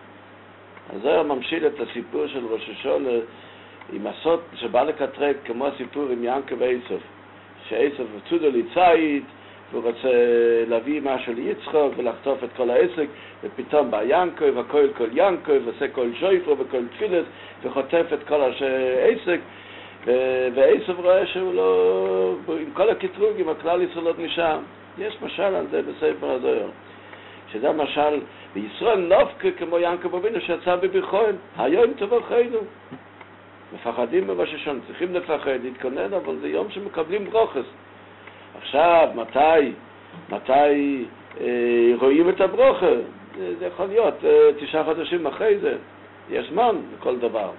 אז זה ממשיל את הסיפור של ראש השונה עם הסוד שבא לקטרק, כמו הסיפור עם ינקה ואיסוף. שאיסוף צודו לי צייד, והוא רוצה להביא משהו ליצחוק ולחטוף את כל העסק, ופתאום בא ינקה וכל ינקה ועושה כל שויפר וכל תפילת וחוטף את כל העסק, ואיסוף רואה שהוא לא, עם כל הקטרוג, עם הכלל יסולות משם. יש משל על זה בספר הזוהר, שזה משל בישראל נופקה כמו ינקה אבינו שיצא בביכול, היום תבורכנו. מפחדים בראש השונה, צריכים לפחד, להתכונן, אבל זה יום שמקבלים ברוכס. עכשיו, מתי רואים את הברוכה? זה יכול להיות 9 חודשים אחרי זה, יש זמן לכל דבר.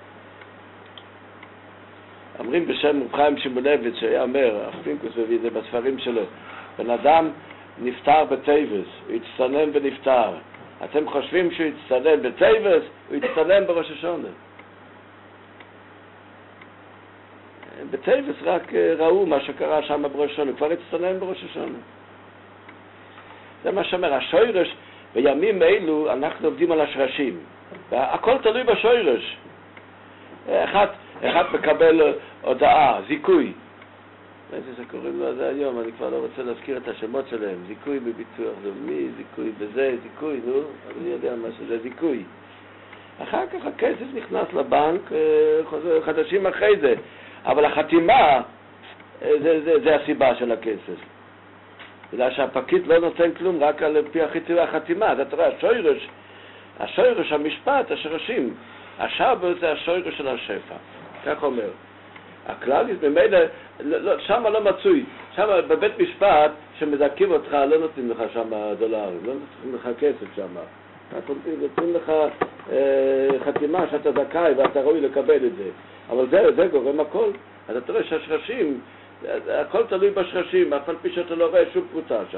אומרים בשם רב חיים שמואלביץ שהיה אומר, הפינקוס מביא את זה בספרים שלו, בן אדם נפטר בטייבס, הוא הצטנן ונפטר. אתם חושבים שהוא הצטנן בטייבס, הוא הצטנן בראש השונה. בטייבס רק ראו מה שקרה שם בראש השונה, כבר הצטנן בראש השונה. זה מה שאומר, השורש, בימים אלו אנחנו עובדים על השרשים. הכל תלוי בשורש. אחד מקבל הודעה, זיכוי. זה קוראים לו זה היום, אני כבר לא רוצה להזכיר את השמות שלהם. זיכוי בביטוח לאומי, זיכוי בזה, זיכוי, נו, אני יודע מה שזה זיכוי. אחר כך הכסף נכנס לבנק חדשים אחרי זה. אבל החתימה, זה הסיבה של הכסף. בגלל שהפקיד לא נותן כלום רק על פי החתימה. אתה תראה, השורש המשפט, השורשים. השבת זה השורש של השפע. כך אומר. הכלל ממילא, שם לא מצוי. שם בבית משפט, שמזכים אותך, לא נותנים לך שם דולרים, לא נותנים לך כסף שם. נותנים לך חתימה שאתה זכאי ואתה ראוי לקבל את זה. אבל זה גורם הכל. אתה תראה שהשרשים, הכל תלוי בשרשים, אף על פי שאתה לא רואה שום פרוטה שם.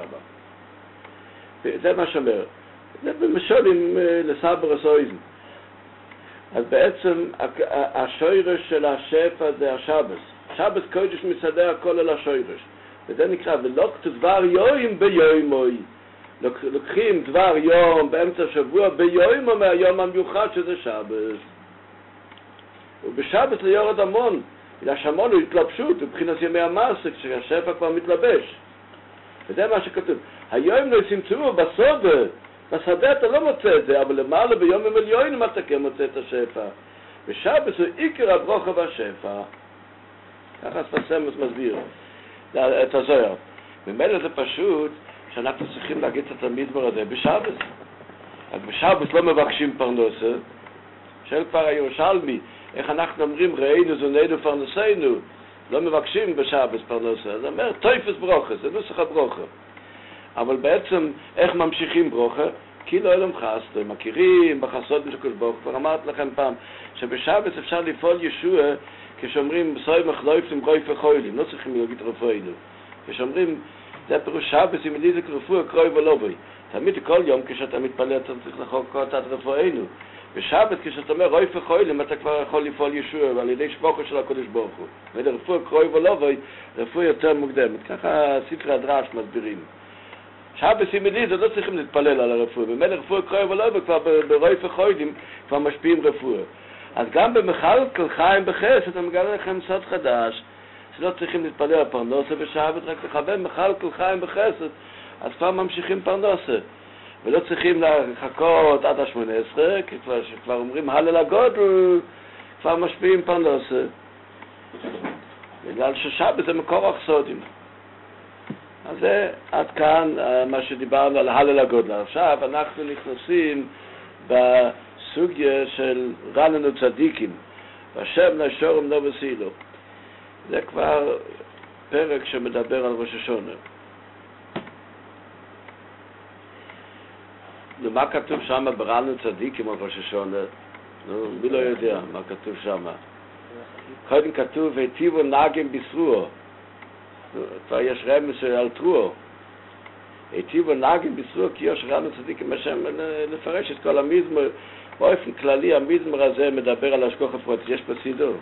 זה מה שאומר. זה במשול עם לסבר הסויזם. אז בעצם השורש של השפע זה השבס. שבס קודש מסדר הכל על השורש. וזה נקרא, ולא דבר יום ביומוי. לוקחים דבר יום באמצע השבוע ביום מהיום המיוחד שזה שבס. ובשבס ליורד המון. בגלל שהמון הוא התלבשות, ובבחינת ימי המעשה, כשהשפע כבר מתלבש. וזה מה שכתוב. היום לא יצמצמו בסודה. בשדה אתה לא מוצא את זה, אבל למעלה ביום המליונים אתה כן מוצא את השפע. ושבס הוא עיקר הברוכה והשפע. ככה ספסמוס מסביר את הזוהר. ממילא זה פשוט שאנחנו צריכים להגיד את המדבר הזה בשבס. אז בשבס לא מבקשים פרנסה. של כבר הירושלמי, איך אנחנו אומרים ראינו זוננו פרנסנו, לא מבקשים בשבס פרנסה. אז אומר טויפס ברוכה, זה נוסח הברוכה. אבל בעצם איך ממשיכים ברוכה? כי לא אלם חסד, מכירים בחסוד משקול ברוך. כבר אמרת לכם פעם שבשבס אפשר לפעול ישוע כשאומרים סוי מחלויפים גוי וחוילים, לא צריכים להגיד רפואינו. כשאומרים זה פירוש שבס אם לי זה כרפואה קרוי ולא בוי. תמיד כל יום כשאתה מתפלל אתה צריך לחוקות את רפואינו. בשבת כשאתה אומר רוי וחוילים אתה כבר יכול לפעול ישוע ועל ידי שבוכו של הקודש ברוך הוא. ולרפואה קרוי ולא בוי, רפואה יותר מוקדמת. ככה ספרי הדרש מסבירים. שבס אם לי זה לא צריכים להתפלל על הרפואה. במילא רפואה קרוי ולא בוי כבר ברוי וחוילים כבר משפיעים רפואה. אז גם במחלקל חיים בחסד אתה מגלה לכם סוד חדש. שלא צריכים להתפלל על פרנסה בשבת, רק לכוון מחלקל חיים בחסד, אז כבר ממשיכים פרנסה. ולא צריכים לחכות עד ה-18, כי כבר אומרים הלל הגודל, כבר משפיעים פרנסה. בגלל ששבת זה מקור החסודים. אז זה עד כאן מה שדיברנו על הלל הגודל. עכשיו אנחנו נכנסים בסוגיה של רננו צדיקים, והשם נשורם לא בסילו. זה כבר פרק שמדבר על ראש השונה. מה כתוב שם ברענו צדיקים על ראש השונה? מי לא יודע מה כתוב שם? קודם כתוב, היטיבו נגים בסרוע. כבר יש רמז על תרוע. היטיבו נגים בסרוע, כי יש רענו צדיקים השם לפרש את כל המזמר. באופן כללי המזמר הזה מדבר על השכוח הפרוט. יש פה סידור.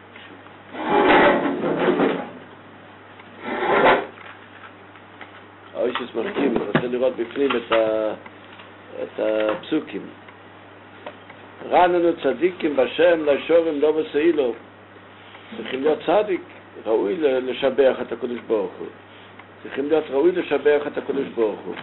האיש מרקים, רוצה לראות בפנים את הפסוקים. רננו צדיקים בשם לשורים לא בסעילו. צריכים להיות צדיק, ראוי לשבח את הקדוש ברוך הוא. צריכים להיות ראוי לשבח את הקדוש ברוך הוא.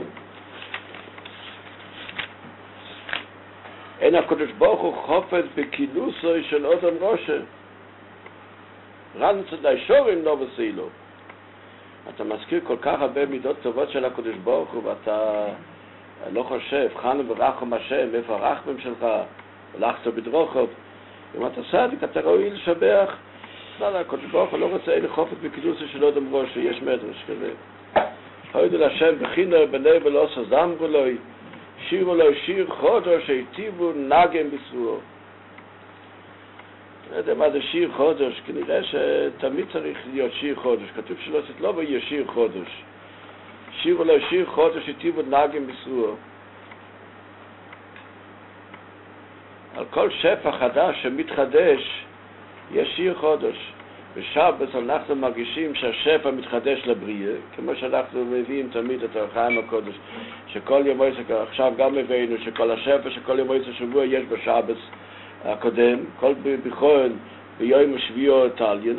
אין הקדוש ברוך הוא חופץ בכינוסו של אדם ראשה. רננו לשורים לא בסעילו. אתה מזכיר כל כך הרבה מידות טובות של הקדוש ברוך הוא, ואתה לא חושב, חנו ורחם השם, איפה הרחמים שלך, הלכת בדרוכו. אם אתה צדיק, אתה ראוי לשבח. לא, הקדוש ברוך הוא לא רוצה לחופת בקידוסו של אדם ראש, יש מדרש כזה. הוידו להשם בחינר בלב ולא עושה זמרו לוי, שירו לו שיר חודש, היטיבו נגם בסרוע. לא יודע מה זה שיר חודש, כנראה שתמיד צריך להיות שיר חודש. כתוב שלא לא יהיה שיר חודש. שירו לו שיר חודש, היטיבו נגם בסרוע. על כל שפע חדש שמתחדש, יש שיר חודש. בשבת אנחנו מרגישים שהשפע מתחדש לבריאה, כמו שאנחנו מביאים תמיד את החיים הקודש, שכל יום עכשיו גם הבאנו שכל השפע שכל יום שבוע יש בשבת הקודם, כל ביכון ביום השביעי תליין,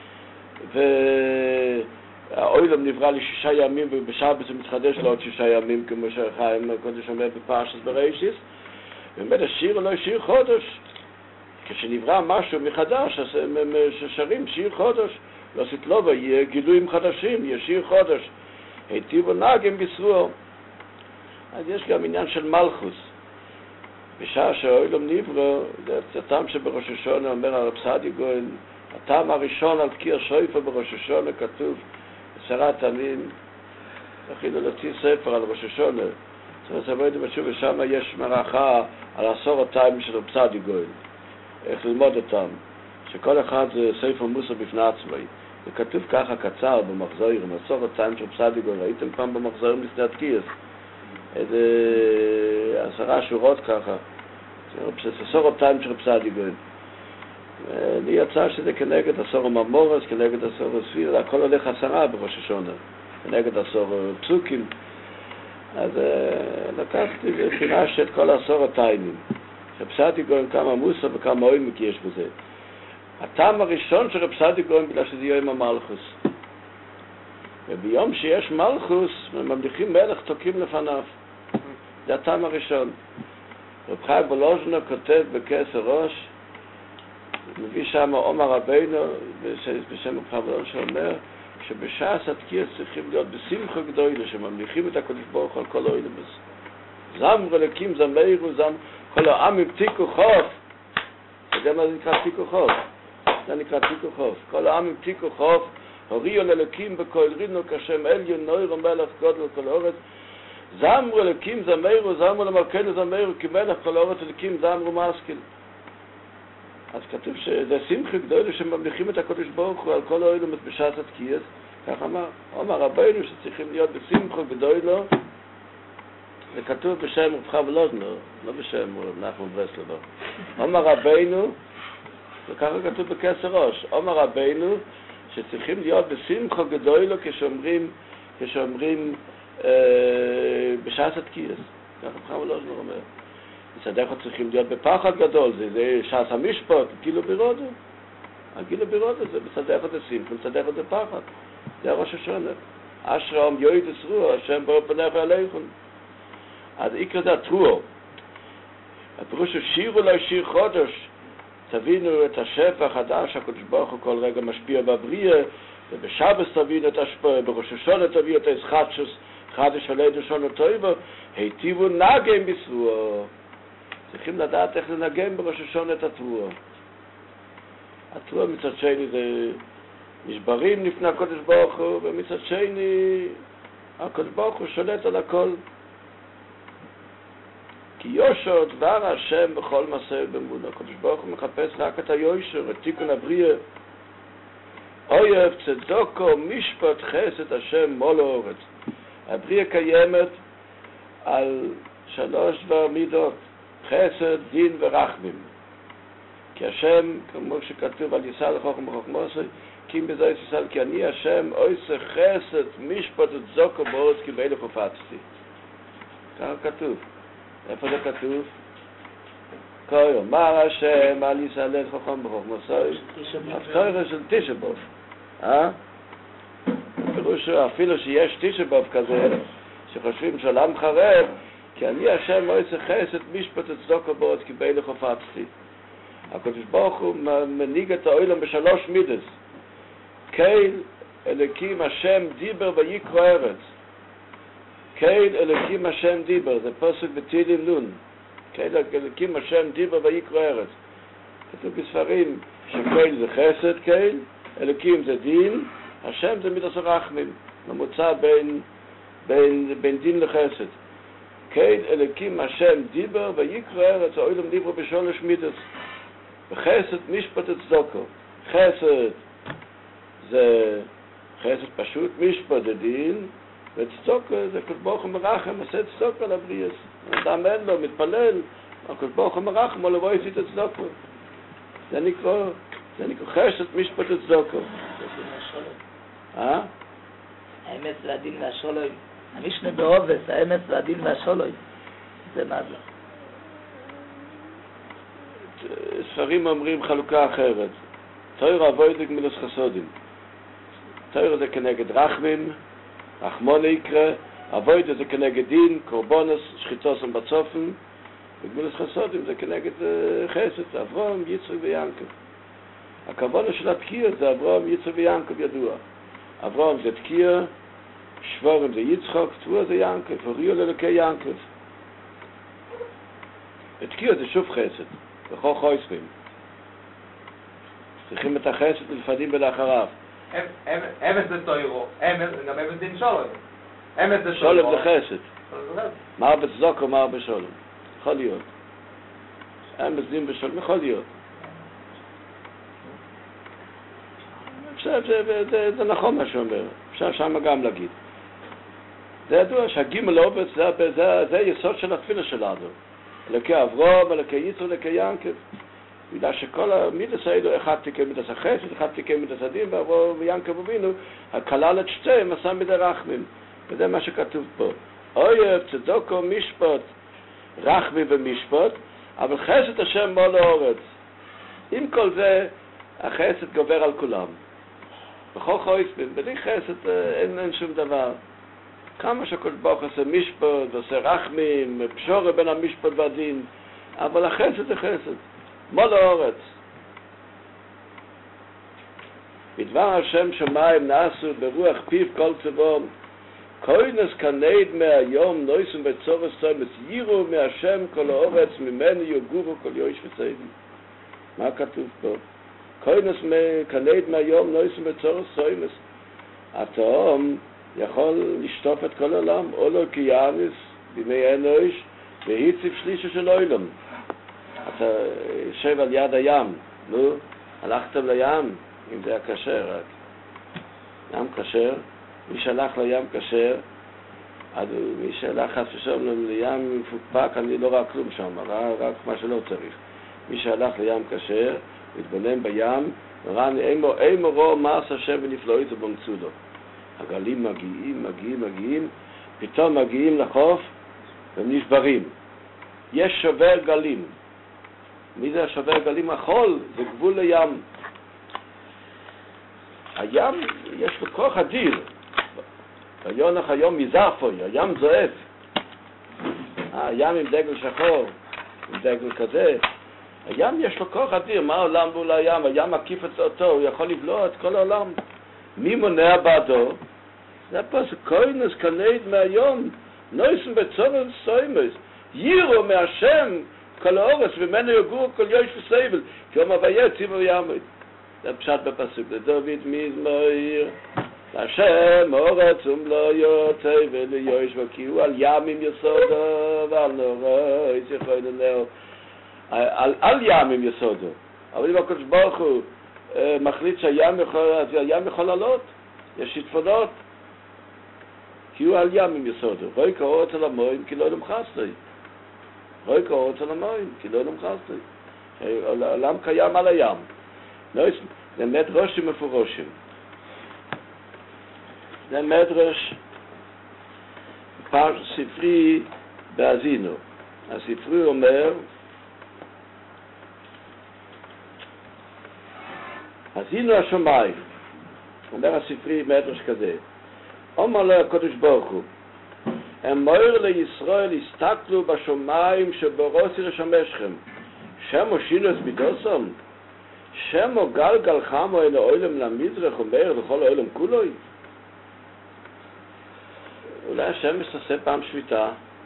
והאוילם נברא ל6 ימים, ובשבת זה מתחדש לעוד 6 ימים, כמו שחיים קודש אומר בפרשת בראשית, ובאמת השיר לא שיר חודש. כשנברא משהו מחדש, אז ששרים שיר חודש, לא סתלו ויהיה גילויים חדשים, יהיה שיר חודש. היטיבו נגים בישרו. אז יש גם עניין של מלכוס. בשעה שהאוילם נברא, זה הטעם שבראש השונה אומר הרב סעדיה גאון, הטעם הראשון על תקיע שויפה בראש השונה כתוב, עשרת ימים, זכינו להוציא ספר על ראש השונה. זאת אומרת, ושם יש מרחה על 10 טעמים של הרב סעדיה גאון. איך ללמוד אותם, שכל אחד זה ספר מוסר בפני עצמי. זה כתוב ככה קצר במחזורים, 10 טעמים של הרב סעדיה גאון. ראיתם פעם במחזורים לפני התקיעס? איזה 10 שורות ככה. זה 10 טעמים של הרב סעדיה גאון. לי יצא שזה כנגד 10 ממורס, כנגד 10 ספיר, הכל הולך 10 בראש השונה, כנגד 10 פסוקים. אז לקחתי ופירשתי את כל 10 טעמים. רב סעדיה גאון כמה מוסר וכמה עומק יש בזה. הטעם הראשון של רב סעדיה גאון בגלל שזה יום המלכוס. וביום שיש מלכוס, ממליכים מלך תוקעים לפניו. זה הטעם הראשון. רב חיים וולוז'נר כותב בכסר ראש, מביא שם עומר רבינו, בשם רב חיים וולוז'נר אומר, שבשעת התקיעה צריכים להיות בשמחה גדולה, שממליכים את הקדוש ברוך הוא על כל העולמות. זמר אלוקים זמרו, כל העם עם תיקו חוף. אתה יודע מה זה נקרא תיקו חוף? זה נקרא תיקו חוף. כל העם עם תיקו חוף, הוריון אלוקים בכל רינו כשם אליון נוירו מלך גודל כל אורץ. זמר אלוקים זמרו, זמר למלכנו זמרו, כי מלך כל אורץ אלוקים זמרו משכיל. אז כתוב שזה שמחה גדולה שממליכים את הקדוש ברוך הוא על כל העולמות בשעת התקיעה. כך אמר רבינו שצריכים להיות בשמחה גדולה. זה כתוב בשם רב חיים וולוז'נר, לא בשם רב נחמן ברסלב. אומר רבינו, וככה כתוב בכסר ראש, אומר רבינו שצריכים להיות בשמחה גדולה כשאומרים בשעת התקיעה. ככה רב חיים וולוז'נר אומר. מצדך צריכים להיות בפחד גדול, זה שעת המשפט, גילו בירודו. הגילו בירודו זה מצדך זה שמחה, מצדך זה פחד. זה ראש השונה. אשרם יויד אסרו, השם ברוך פניך עליכם. אז עיקר זה התרוע. הפירוש שיר אולי שיר חודש. תבינו את השפע החדש, הקדוש ברוך הוא כל רגע משפיע בבריאה, ובשבס תבינו את השפע, בראש השונה תבינו את הישחטשוס, חדש הלידה שונה טויבה, היטיבו נגן בישרו. צריכים לדעת איך לנגן בראש השונה את התרוע. התרוע מצד שני זה נשברים לפני הקדוש ברוך הוא, ומצד שני הקדוש ברוך הוא שולט על הכל. כי יושר דבר השם בכל מעשה באמונה. הקדוש ברוך הוא מחפש רק את היושר, את תיקון הבריאה. אויב צדוקו משפט חסד השם מול הארץ. הבריאה קיימת על 3 דבר מידות, חסד, דין ורחמים. כי השם, כמו שכתוב על יסד החוכם וחוכמוסי, כי בזה יסד, כי אני השם עושה חסד משפט צדוקו בארץ כי באלה חופצתי. ככה כתוב. איפה זה כתוב? כה יאמר השם על יסד חוכם וחוכמוסי, הבטחה של תשעה באב. פירוש אפילו שיש תשעה באב כזה, שחושבים שעולם חרב, כי אני השם עושה חסד משפט צדוקו בארץ כי באלה חפצתי. הקדוש ברוך הוא מנהיג את העולם ב3 מידות. קייל אלוקים השם דיבר ויקרא ארץ. קייל אלוקים השם דיבר, זה פסוק בתהילים נון. קייל אלוקים השם דיבר ויקרא ארץ. כתוב בספרים שקייל זה חסד קייל, אלוקים זה דין, השם זה מידות הרחמים, ממוצע בין דין לחסד. קייל אלוקים השם דיבר ויקרא ארץ, העולם דיבר ב3 מידות. וחסד משפט צדוקו. חסד זה חסד פשוט, משפט זה דין, וצדוקו זה הקדוש ברוך הוא מרחם, עושה צדוקו על הבריאה. אדם אין לו, מתפלל, הקדוש ברוך הוא מרחם, או לבוא יצית צדוקו. זה נקרא חסד משפט צדוקו. האמת והדין והשולוי. המשנה בעובס, האמת והדין והשולוי. זה מה זה? ספרים אומרים חלוקה אחרת. תורה avoid גמילוס חסודים. תורה זה כנגד רחמים, רחמון יקרא, avoid זה כנגד דין, קורבנס, שחיתוסם בצופן, וגמילוס חסודים זה כנגד חסד, אברהם, יצחק ויעקב. הכוונה של התקיע זה אברהם, יצחק ויעקב ידוע. אברהם זה תקיע, שברם זה יצחק, תבואה זה יעקב, הוריו ללוקי יעקב. תקיע זה שוב חסד, בכל חויסרים. צריכים את החסד ולפנים ולאחריו. אמס זה תוירו, גם אמס דין שולם. אמס זה שולם זה חסד. מה בצדוקו, מה בשולם. יכול להיות. אמס דין בשולם, יכול להיות. זה נכון מה שאומר. אפשר שם גם להגיד. זה ידוע שהגימל עובד זה יסוד של התפילה שלנו. אלוקי אברהם, אלוקי יצחק, אלוקי יעקב. בגלל שכל המידס האלו, אחד תיקן מידס החסד, אחד תיקן מידס הדין, ואברהם ויעקב אבינו, הכלל את שתיהם עשה מידי רחמים. וזה מה שכתוב פה. אויב, צדוקו, משפט, רחמי ומשפט, אבל חסד השם מול האורץ. עם כל זה, החסד גובר על כולם. בכל חויסבים, בלי חסד אין שום דבר. כמה שהקדוש ברוך עושה משפט ועושה רחמים, פשורה בין המשפט והדין, אבל החסד זה חסד. מול האורץ. בדבר השם שמיים נעשו ברוח פיו כל צבאום, כהנס כנד מהיום נויסם בצורס צומס, יירו מהשם כל האורץ, ממנו יגורו כל יויש וסיידים. מה כתוב פה? כהנס כנד מהיום נויסם בצורס צומס. התאום יכול לשטוף את כל העולם, או לא קיאניס בימי אנוש, והיציב שלישה של אוילם. אתה יושב על יד הים, נו, הלכתם לים, אם זה היה קשר רק. ים קשר, מי שהלך לים קשר, מי שהלך חס ושלום לים מפוקפק, אני לא ראה כלום שם, רק מה שלא צריך. מי שהלך לים קשר, מתבונן בים, וראה אין מורו מעש השם ונפלאו איתו במצודו. הגלים מגיעים, פתאום מגיעים לחוף, והם נשברים. יש שובר גלים. מי זה השובר גלים? החול, זה גבול לים. הים, יש לו כוח אדיר. היונח היום מזרפוי, הים זועף. הים עם דגל שחור, עם דגל כזה. הים יש לו כוח אדיר, מה העולם מול הים? הים מקיף את אותו, הוא יכול לבלוע את כל העולם. מי מונע בעדו? זה פה, זה כהנס כנד מהיום, נויסם בצורס סוימס, יירו מהשם כל האורץ, ומנו יגורו כל יויש וסייבל, כי יום הוויה ציבו יעמוד. זה פשט בפסוק, לדוד מזמור, להשם אורץ ומלואו תבל ליויש, וכי הוא על ימים יסודו, ועל נורוי זיכרוננו, על ימים יסודו. אבל אם הקדוש ברוך הוא מחליט שהים יכול לעלות, יש שיטפונות, כי הוא על ימים יסודו. רואי קוראות על המים, כי לא למחסתי. רואי קוראות על המים, כי לא למחסתי. העולם קיים על הים. זה מדרשים מפורשים. זה מדרש ספרי באזינו. הספרי אומר, אזינו השמיים. אומר הספרי מדרש כזה. אומר לו הקדוש ברוך הוא, אמור לישראל הסתכלו בשמיים שברוסי לשמשכם, שמו שינוס מידוסם, שמו גלגל חמו אל האוילם למזרח ומאיר לכל האוילם כולוי. אולי השם עושה פעם שביתה,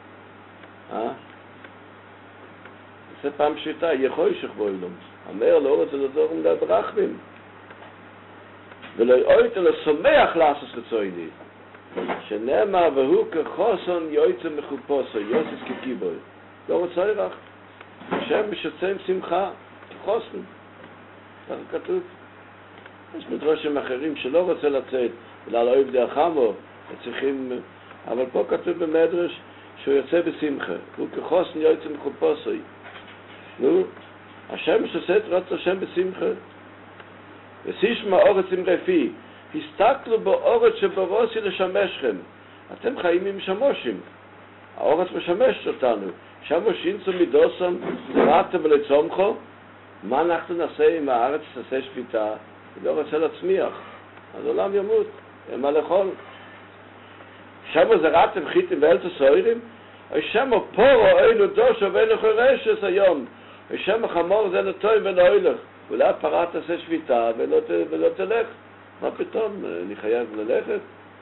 עושה פעם שביתה, יכול ישך באוילם, אמר לאורץ ולדורם לדרחמים, ולא יאוית אלא שמח לעשוס לצויני, שנאמר והוא כחוסון יועצה מחופוסו, יוסס כגיבוי. לא רוצה ירח. השם משוצא עם שמחה, כחוסן. ככה כתוב. יש מדרשים אחרים שלא רוצה לצאת, ולא אוהב דרכמו, צריכים, אבל פה כתוב במדרש שהוא יוצא בשמחה. הוא כחוסן יועצה מחופוסו. נו, השם משוצא את רצו השם בשמחה. וסישמה אורץ עם רפי. הסתכלו באורץ שברוסי לשמשכם. אתם חיים עם שמושים. האורץ משמש אותנו. שמושים צו מידוסם, זרעתם ולצומחו. מה אנחנו נעשה אם הארץ תעשה שביתה? היא לא רוצה להצמיח. אז העולם ימות, אין מה לאכול. שמו זרעתם חיטים ואלצו סוירים, שמו פורו אילו דושו ואילו חורשס היום, שמו חמור זה נטוי ולא הולך. אולי הפרה תעשה שביתה ולא תלך. מה פתאום? אני חייב ללכת.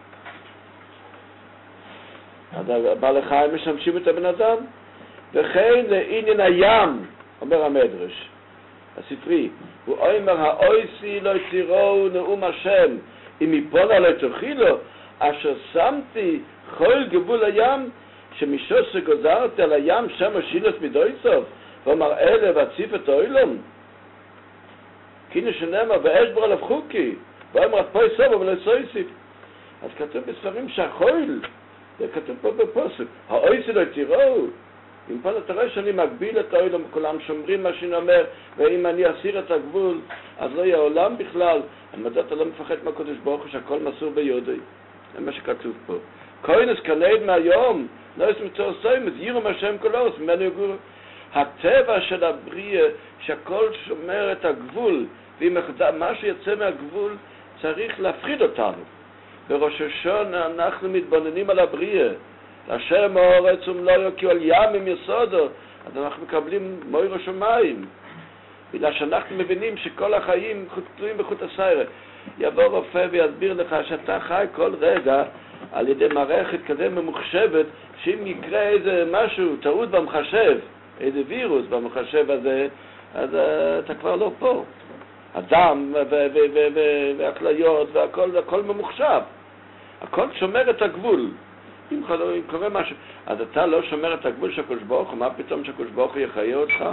בעלי חיים משמשים את הבן אדם. וכן לעניין הים, אומר המדרש, הספרי, הוא אומר האויסי לא יצירו נאום השם, אם יפול עלי תאכילו, אשר שמתי כל גבול הים, שמשו שגוזרתי על הים שם השילוס מדויסוף, ואומר אלה והציף את האוילום. כינו שנאמר, ואש בור עליו חוקי, ואומר את פוי סוף, אבל לא סויסיף. אז כתוב בספרים שהחויל, זה כתוב פה בפוסק, האויסי לא יצירו, אם פה אתה רואה שאני מגביל את האוילום, כולם שומרים מה שאני אומר, ואם אני אסיר את הגבול, אז לא יהיה עולם בכלל. אני מדעת, אתה לא מפחד מהקודש ברוך הוא שהכל מסור ביודעי. זה מה שכתוב פה. כהנס כנעד מהיום, לא יש מצור סוים, אז ירום השם כולוס, ממנו יגור. הטבע של הבריאה, שהכל שומר את הגבול, ואם מה שיוצא מהגבול, צריך להפחיד אותנו. בראש השונה אנחנו מתבוננים על הבריאה. השם האורץ ומלואו כי על ים עם יסודו, אז אנחנו מקבלים מויר השמיים. בגלל שאנחנו מבינים שכל החיים תלויים בחוט הסיירה. יבוא רופא ויסביר לך שאתה חי כל רגע על ידי מערכת כזה ממוחשבת, שאם יקרה איזה משהו, טעות במחשב, איזה וירוס במחשב הזה, אז אתה כבר לא פה. הדם והכליות והכל ממוחשב. הכל שומר את הגבול. אם קורה משהו, אז אתה לא שומר את הגבול של הקדוש ברוך הוא, מה פתאום שהקדוש ברוך הוא יחיה אותך?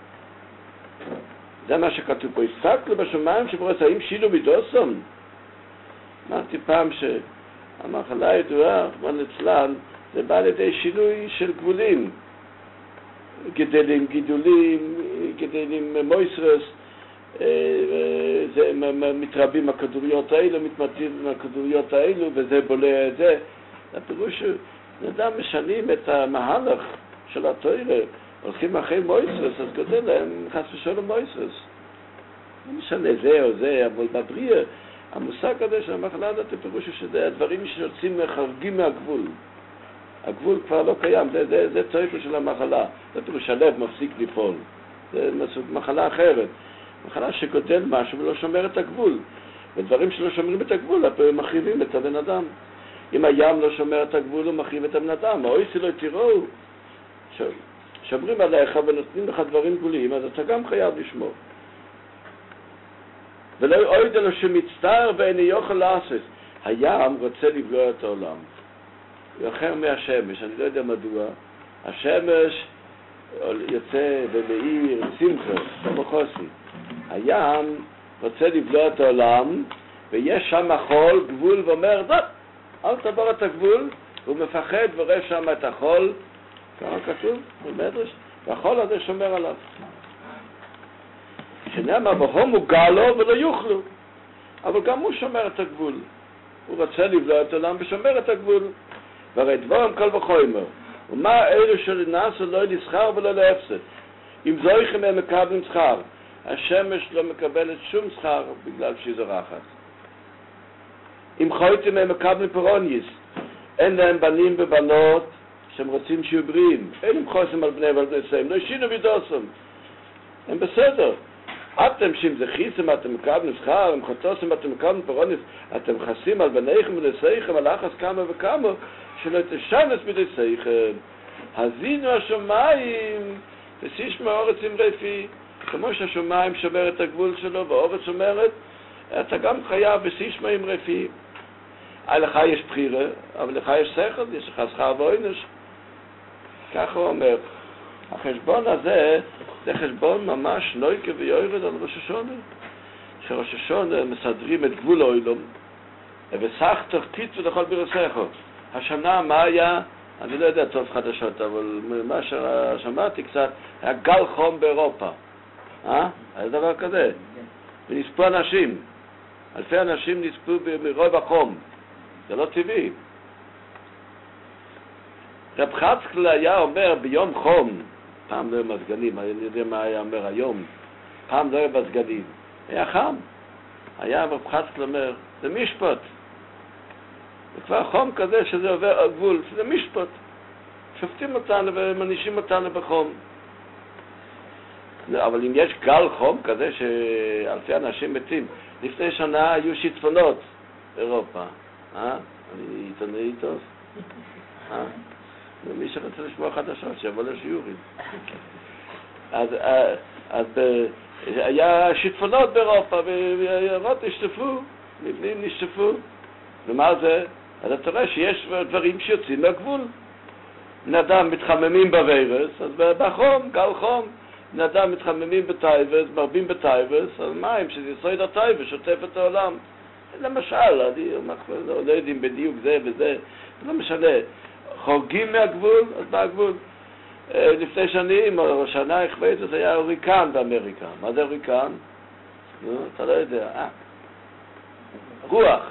זה מה שכתוב פה, הסתכלו בשמיים שברס, האם שילו מדוסום? אמרתי פעם שהמחלה הידועה, רחמנא ליצלן, זה בא לידי שינוי של גבולים. גדלים גידולים, גדלים מויסרס, זה מתרבים הכדוריות האלו, מתמתים הכדוריות האלו, וזה בולע את זה. הפירוש אדם משנים את המהלך של התורה, הולכים אחרי מויסרס, אז גודל להם חס ושלום מויסרס. לא משנה זה או זה, אבל בבריאה, המושג הזה של המחלה הזאת, הפירוש שזה הדברים שיוצאים חרגים מהגבול. הגבול כבר לא קיים, זה צורך של המחלה. זה פירוש הלב מפסיק לפעול. זה מחלה אחרת. מחלה שגודל משהו ולא שומר את הגבול. ודברים שלא שומרים את הגבול, הם מחריבים את הבן אדם. אם הים לא שומר את הגבול, הוא מחריב את הבן אדם. האויסי לא תראו. שומרים עליך ונותנים לך דברים גבוליים, אז אתה גם חייב לשמור. ולא יועיד לו שמצטער ואיני יוכל לעשות. הים רוצה לבלוע את העולם. הוא אחר מהשמש, אני לא יודע מדוע. השמש יוצא ומאיר, שמחה, במחוסי. הים רוצה לבלוע את העולם, ויש שם החול, גבול, ואומר, אל תעבור את הגבול, הוא מפחד ורואה שם את החול, כמה כתוב במדרש, והחול הזה שומר עליו. שנאמר, והומו גלו ולא יוכלו, אבל גם הוא שומר את הגבול. הוא רוצה לבלוע את העולם ושומר את הגבול. והרי דבורם כל וחומר, ומה אלו שנעשו לא לשכר ולא להפסד. אם זויכם הם מקבלים שכר, השמש לא מקבלת שום שכר בגלל שהיא זורחת. אם חויתם הם מקבלים פרוניס, אין להם בנים ובנות שהם רוצים שיהיו בריאים. אין הם חוסם על בני ועל בני סיים, לא שינו וידוסם. הם בסדר. אתם שאם זה חיסם אתם מקבלים שכר, אם חוטוסם אתם מקבלים פרוניס, אתם חסים על בניכם ולסייכם, על אחס כמה וכמה, שלא תשנס בדסייכם. הזינו השמיים, וסישמע אורץ עם רפי, כמו שהשמיים שומר את הגבול שלו, והאורץ שומרת, אתה גם חייב בסישמע עם רפי. לך יש בחירה, אבל לך יש שכל, יש לך שכר ועונש. ככה הוא אומר. החשבון הזה, זה חשבון ממש נויקה ויורד על ראש השונה. שראש השונה מסדרים את גבול האוילום, וסך תחתית ולכל בירסךו. השנה מה היה? אני לא יודע טוב חדשות, אבל מה ששמעתי קצת, היה גל חום באירופה. היה דבר כזה. ונספו אנשים. אלפי אנשים נספו מרוב החום. זה לא טבעי. רב חצקל היה אומר ביום חום, פעם לא מזגנים, אני יודע מה היה אומר היום, פעם לא היה בסגדים, היה חם. היה רב חסקל אומר, זה משפט. זה כבר חום כזה שזה עובר הגבול, זה משפט. שופטים אותנו ומנישים אותנו בחום. אבל אם יש גל חום כזה שאלפי אנשים מתים, לפני שנה היו שיטפונות באירופה. אני עיתונאי טוב. ומי שרוצה לשמוע חדשות, שיבוא לשיעורים. אז היה שיטפונות באירופה, ויערות נשטפו, מבנים נשטפו. ומה זה? אז אתה רואה שיש דברים שיוצאים מהגבול. בני אדם מתחממים בווירס, אז בחום, גל חום. בני אדם מתחממים בטייבס, מרבים בטייבס, על מים שזה יסוד הטייבס, שוטף את העולם. למשל, אנחנו לא יודעים בדיוק זה וזה, לא משנה. חורגים מהגבול, אז מהגבול. לפני שנים, או שנה הכבדת, זה היה הוריקן באמריקה. מה זה הוריקן? אתה לא יודע. רוח.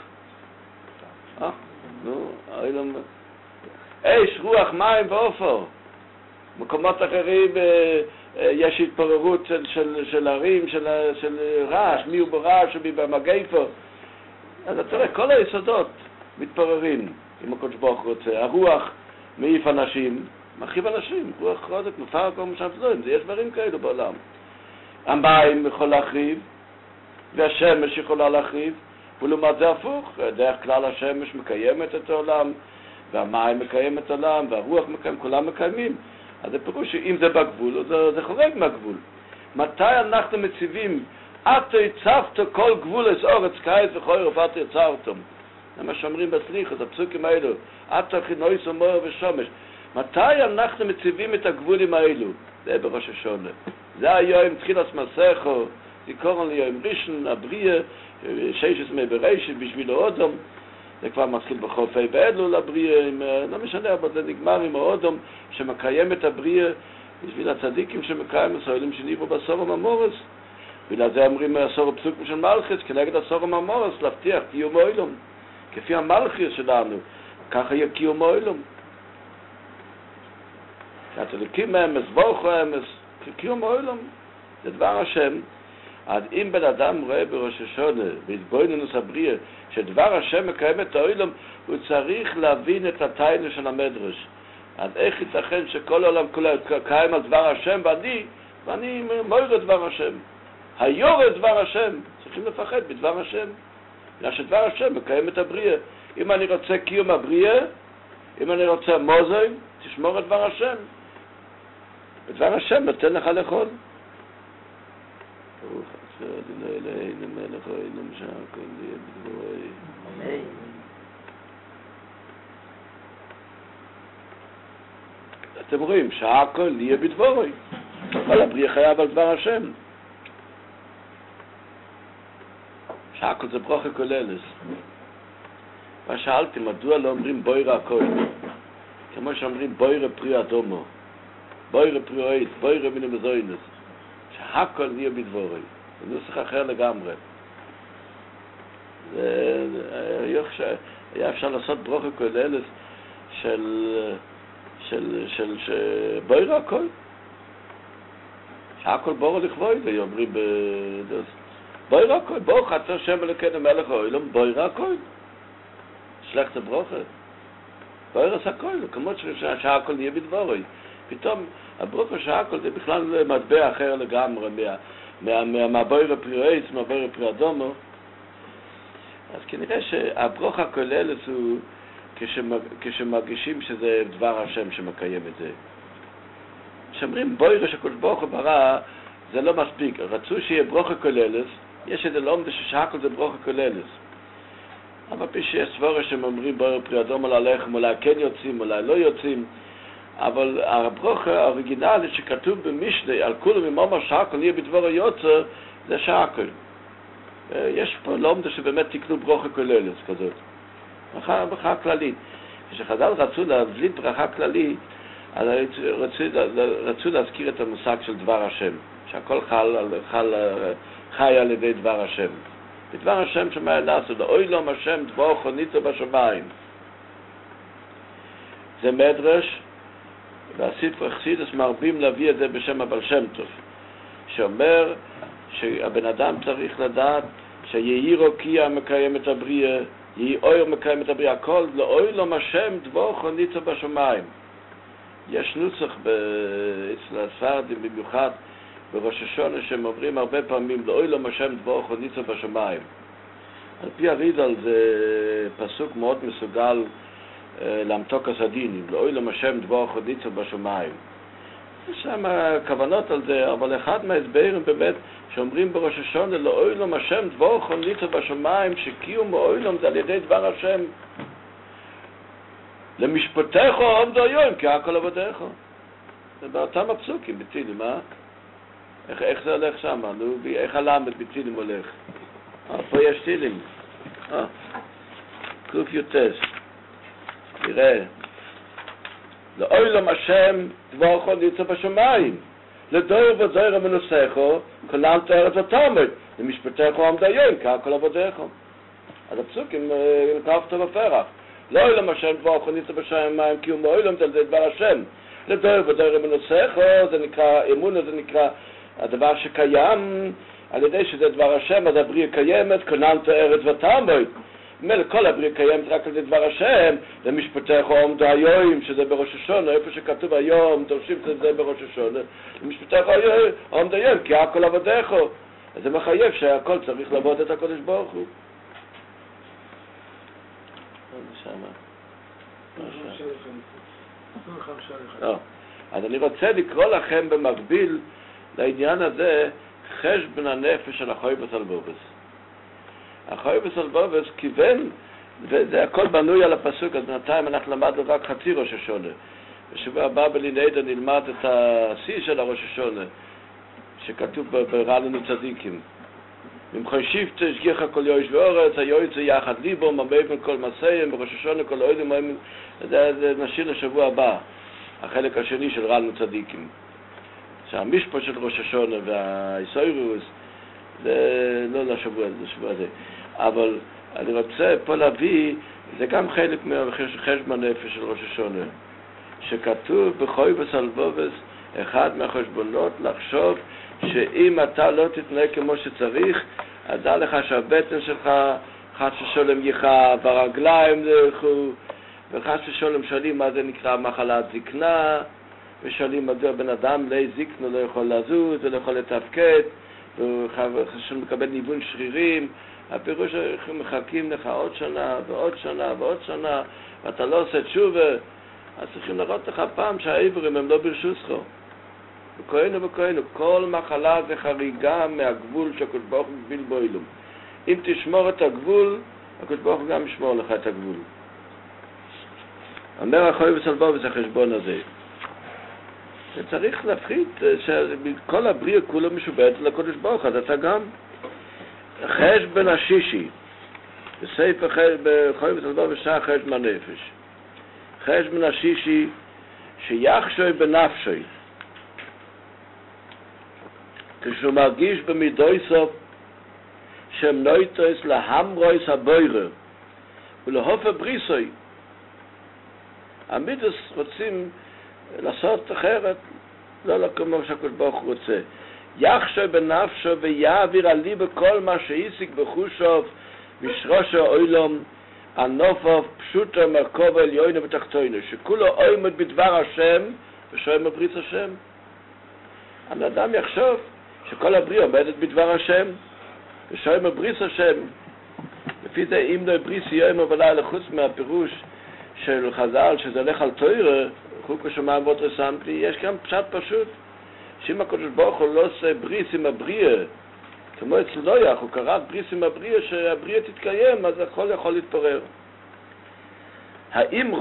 אש, רוח, מים ואופו. מקומות אחרים יש התפוררות של ערים, של רעש, מי הוא ברעש ומי במגייפו. אז אתה רואה, כל היסודות מתפוררים, אם הקדוש ברוך הוא רוצה. הרוח מעיף אנשים, מרחיב אנשים, רוח חוזק, מפרק או משם פזורים, יש דברים כאלו בעולם. המים יכול להחריב, והשמש יכולה להחריב, ולעומת זה הפוך, דרך כלל השמש מקיימת את העולם, והמים מקיים את העולם, והרוח מקיים, כולם מקיימים. אז זה פירוש שאם זה בגבול, זה חורג מהגבול. מתי אנחנו מציבים, את הצבת כל גבול את אורץ קיץ וחורף ואת יצרתם. זה מה שאומרים בסליחה, זה הפסוקים האלו. את חינוי סמור ושומש. מתי אנחנו מציבים את הגבולים האלו? זה בראש השונה. זה היום תחילת מסכו, זיכרון ליום ראשון, הבריאה, 16 בראשית בשביל האודום. זה כבר מתחיל בחופי באלול הבריאה, לא משנה, אבל זה נגמר עם האודום שמקיים את הבריאה בשביל הצדיקים שמקיים הסוהלים שנראו בסורם המורס. בגלל זה אומרים הסור הפסוקים של מלכס, כנגד הסורם המורס, להבטיח קיום אוילום. כפי המלכס שלנו, ככה יהיה קיום אוילום. הצדיקים אמס, בורכו אמס, קיום אוילום. זה דבר השם. אז אם בן אדם רואה בראש השונה, בהתבוננות הבריאה, שדבר השם מקיים את האוילום, הוא צריך להבין את התיינה של המדרש. אז איך ייתכן שכל העולם כולו קיים על דבר השם, ואני מויר את דבר השם. היור את דבר השם, צריכים לפחד בדבר השם. בגלל שדבר השם מקיים את הבריאה. אם אני רוצה קיום הבריאה, אם אני רוצה מוזוין, תשמור את דבר השם. ודבר השם נותן לך לאכול. ברוך אתה אדוני אלוהינו מלך העולם שהכל יהיה בדברו. אמן. אתם רואים שהכל יהיה בדברו. אבל הבריאה חייב על דבר השם. שהכל זה ברכה כוללת. מה שאלתי, מדוע לא אומרים בוירה הכל? כמו שאומרים בוירה פרי אדומו, בוירה פרי אוהד, בוירה מן המזוינס. שהכל נהיה בדבורי. זה נוסח אחר לגמרי. היה אפשר לעשות ברכה כוללת של בוירה הכל. שהכל בורו לכבוי, זה אומרים בדוס. בוירה הכל, ברוך אתה שם אלוקינו מלך העולם, בוירה הכל. שלח את הברוכה. בוירה הכל, כמות שהכל נהיה בדבורי. פתאום הברוכה שהכל זה בכלל מטבע אחר לגמרי מהבוירה פרי עץ, מהבוירה פרי אדומו. אז כנראה שהברוכה הכוללת הוא כשמרגישים שזה דבר השם שמקיים את זה. כשאומרים בוירה שקודש ברוך הוא ברא, זה לא מספיק. רצו שיהיה ברוכה כוללת, יש איזה לא עומדה שהכל זה ברוכה כוללת. אבל פי שיש סבורה שאומרים בוירה פרי אדומו להלכם, אולי כן יוצאים, אולי לא יוצאים. אבל הברוכה האוריגינלית שכתוב במשנה על כולם עם אומר שהכל יהיה בדבור היוצר, זה שהכל. יש פה לא עומדה שבאמת תקנו ברוכה כוללת כזאת. ברכה כללית. כשחז"ל רצו להבליט ברכה כללית, אז רצו להזכיר את המושג של דבר השם, שהכל חי על ידי דבר השם. בדבר השם שמה נעשו, לאוילום השם דבר חוניתו בשמיים. זה מדרש, והספר חסידות מרבים להביא את זה בשם הבעל שם טוב, שאומר שהבן אדם צריך לדעת שיהי רוקיע מקיים את הבריאה, יהי אויר מקיים את הבריאה, הכל לאוילום השם דבוך ניצה בשמיים. יש נוסח אצל הספרדים במיוחד בראש השונה שהם אומרים הרבה פעמים לאוילום השם דבוך ניצה בשמיים. על פי הרידל זה פסוק מאוד מסוגל למתוק הסדינים, לאוילום השם דבוך ניצה בשמיים. יש שם כוונות על זה, אבל אחד מההסברים באמת שאומרים בראש השונה לאוילום השם דבוך ניצה בשמיים, שקיום האוילום זה על ידי דבר השם. למשפטך עומדו היום, כי הכל עבדיך. זה באותם הפסוקים בתהילים, איך זה הולך שם? איך הלמד בתהילים הולך? פה יש תהילים. קוף יוטס. תראה. לאוילום השם דבוך ניצה בשמיים. לדויר ודויר מנוסךו, כלל תארץ ותמד. למשפטך עומדו היום, כי הכל עבדיך. אז הפסוקים כתבתו בפרח. לא אילם השם דבוך ניצה בשמיים, כי הוא מאילם זה דבר השם. לדויר ודויר מנוסךו, זה נקרא אמונה, זה נקרא הדבר שקיים, על ידי שזה דבר השם, אז הבריאה קיימת, כוננת ארץ ותמד. כל הבריאה קיימת רק על דבר השם, למשפטך עומדו היום, שזה בראש השונה, איפה שכתוב היום, דורשים את זה בראש השונה, למשפטך עומדו היום, כי הכל עבדיך. אז זה מחייב שהכל צריך לעבוד את הקודש ברוך הוא. אז אני רוצה לקרוא לכם במקביל לעניין הזה חשבון הנפש של החויבס אלבובס. החויבס אלבובס כיוון, וזה הכל בנוי על הפסוק, אז בינתיים אנחנו למדנו רק חצי ראש השונה. בשבוע הבא בלינדה נלמד את השיא של הראש השונה, שכתוב ברעלנו צדיקים. ממחוי שיפט השגיחה כל יויש ואורץ, היועץ יחד ליבו, ממאבן כל מסיים, בראש השונה כל אוידים, זה נשאיר לשבוע הבא, החלק השני של רעלנו צדיקים. שהמשפט של ראש השונה והאיסוירוס, זה לא לשבוע הזה. אבל אני רוצה פה להביא, זה גם חלק מהחשבון הנפש של ראש השונה, שכתוב בחויבס אלבובס, אחד מהחשבונות לחשוב שאם אתה לא תתנהג כמו שצריך, אז דע לך שהבטן שלך חס ושלום יכאב, והרגליים ילכו, וחס ושלום שואלים מה זה נקרא מחלת זקנה, ושואלים מדוע בן אדם לא זקנה לא יכול לזוז ולא יכול לתפקד, וחס מקבל ניוון שרירים. הפירוש אנחנו מחכים לך עוד שנה ועוד שנה ועוד שנה, ואתה לא עושה תשובה, אז צריכים לראות לך פעם שהעברים הם לא ברשותך. וכהנו, כל מחלה זה חריגה מהגבול שהקדוש ברוך הוא גביל בו אילום. אם תשמור את הגבול, הקדוש ברוך הוא גם ישמור לך את הגבול. אומר החויבס אלבובס החשבון הזה. צריך להפחית שכל הבריאה כולו משובדת לקדוש ברוך, אז אתה גם חשבון השישי. בספר בחויבס אלבובס חשבון הנפש. חשבון השישי שיחשוי בנפשוי. כשהוא מרגיש במידוי סוף שהם נויטויס להמרויס הבוירה ולהופה בריסוי. המידוס רוצים לעשות אחרת, לא כמו שהקדוש ברוך הוא רוצה. יחשוי בנפשו ויעביר על ליבו כל מה שהעסיק בחושוב משרוש האוילום הנופף פשוטו מרכוב עליונו ותחתונו, שכולו עומד בדבר השם ושואם בבריס השם. האדם יחשוב שכל הבריאה עומדת בדבר השם ושואם בבריס השם. לפי זה אם לא בריס יום ולילה, חוץ מהפירוש של חז"ל שזה הולך על תורה, חוקו שמיים ואותו סמפלי, יש גם פשט פשוט שאם הקדוש ברוך הוא לא עושה בריס עם הבריאה, כמו אצל נויח, הוא קראת בריס עם הבריאה, שהבריאה תתקיים, אז הכל יכול להתפורר. האם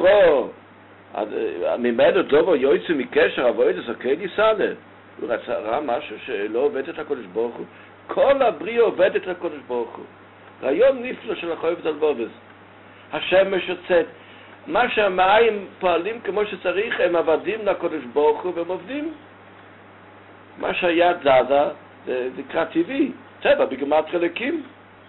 ממנו דובו יועצו מקשר אבויד הסוקי ניסלה? הוא ראה משהו שלא עובד את הקדוש ברוך הוא. כל הבריאה עובד את הקדוש ברוך הוא. רעיון נפלא של החויבס אלבובס. השמש יוצאת. מה שהמים פועלים כמו שצריך, הם עבדים לקדוש ברוך הוא והם עובדים. מה שהיד זזה, זה נקרא טבעי. טבע בגמרת חלקים.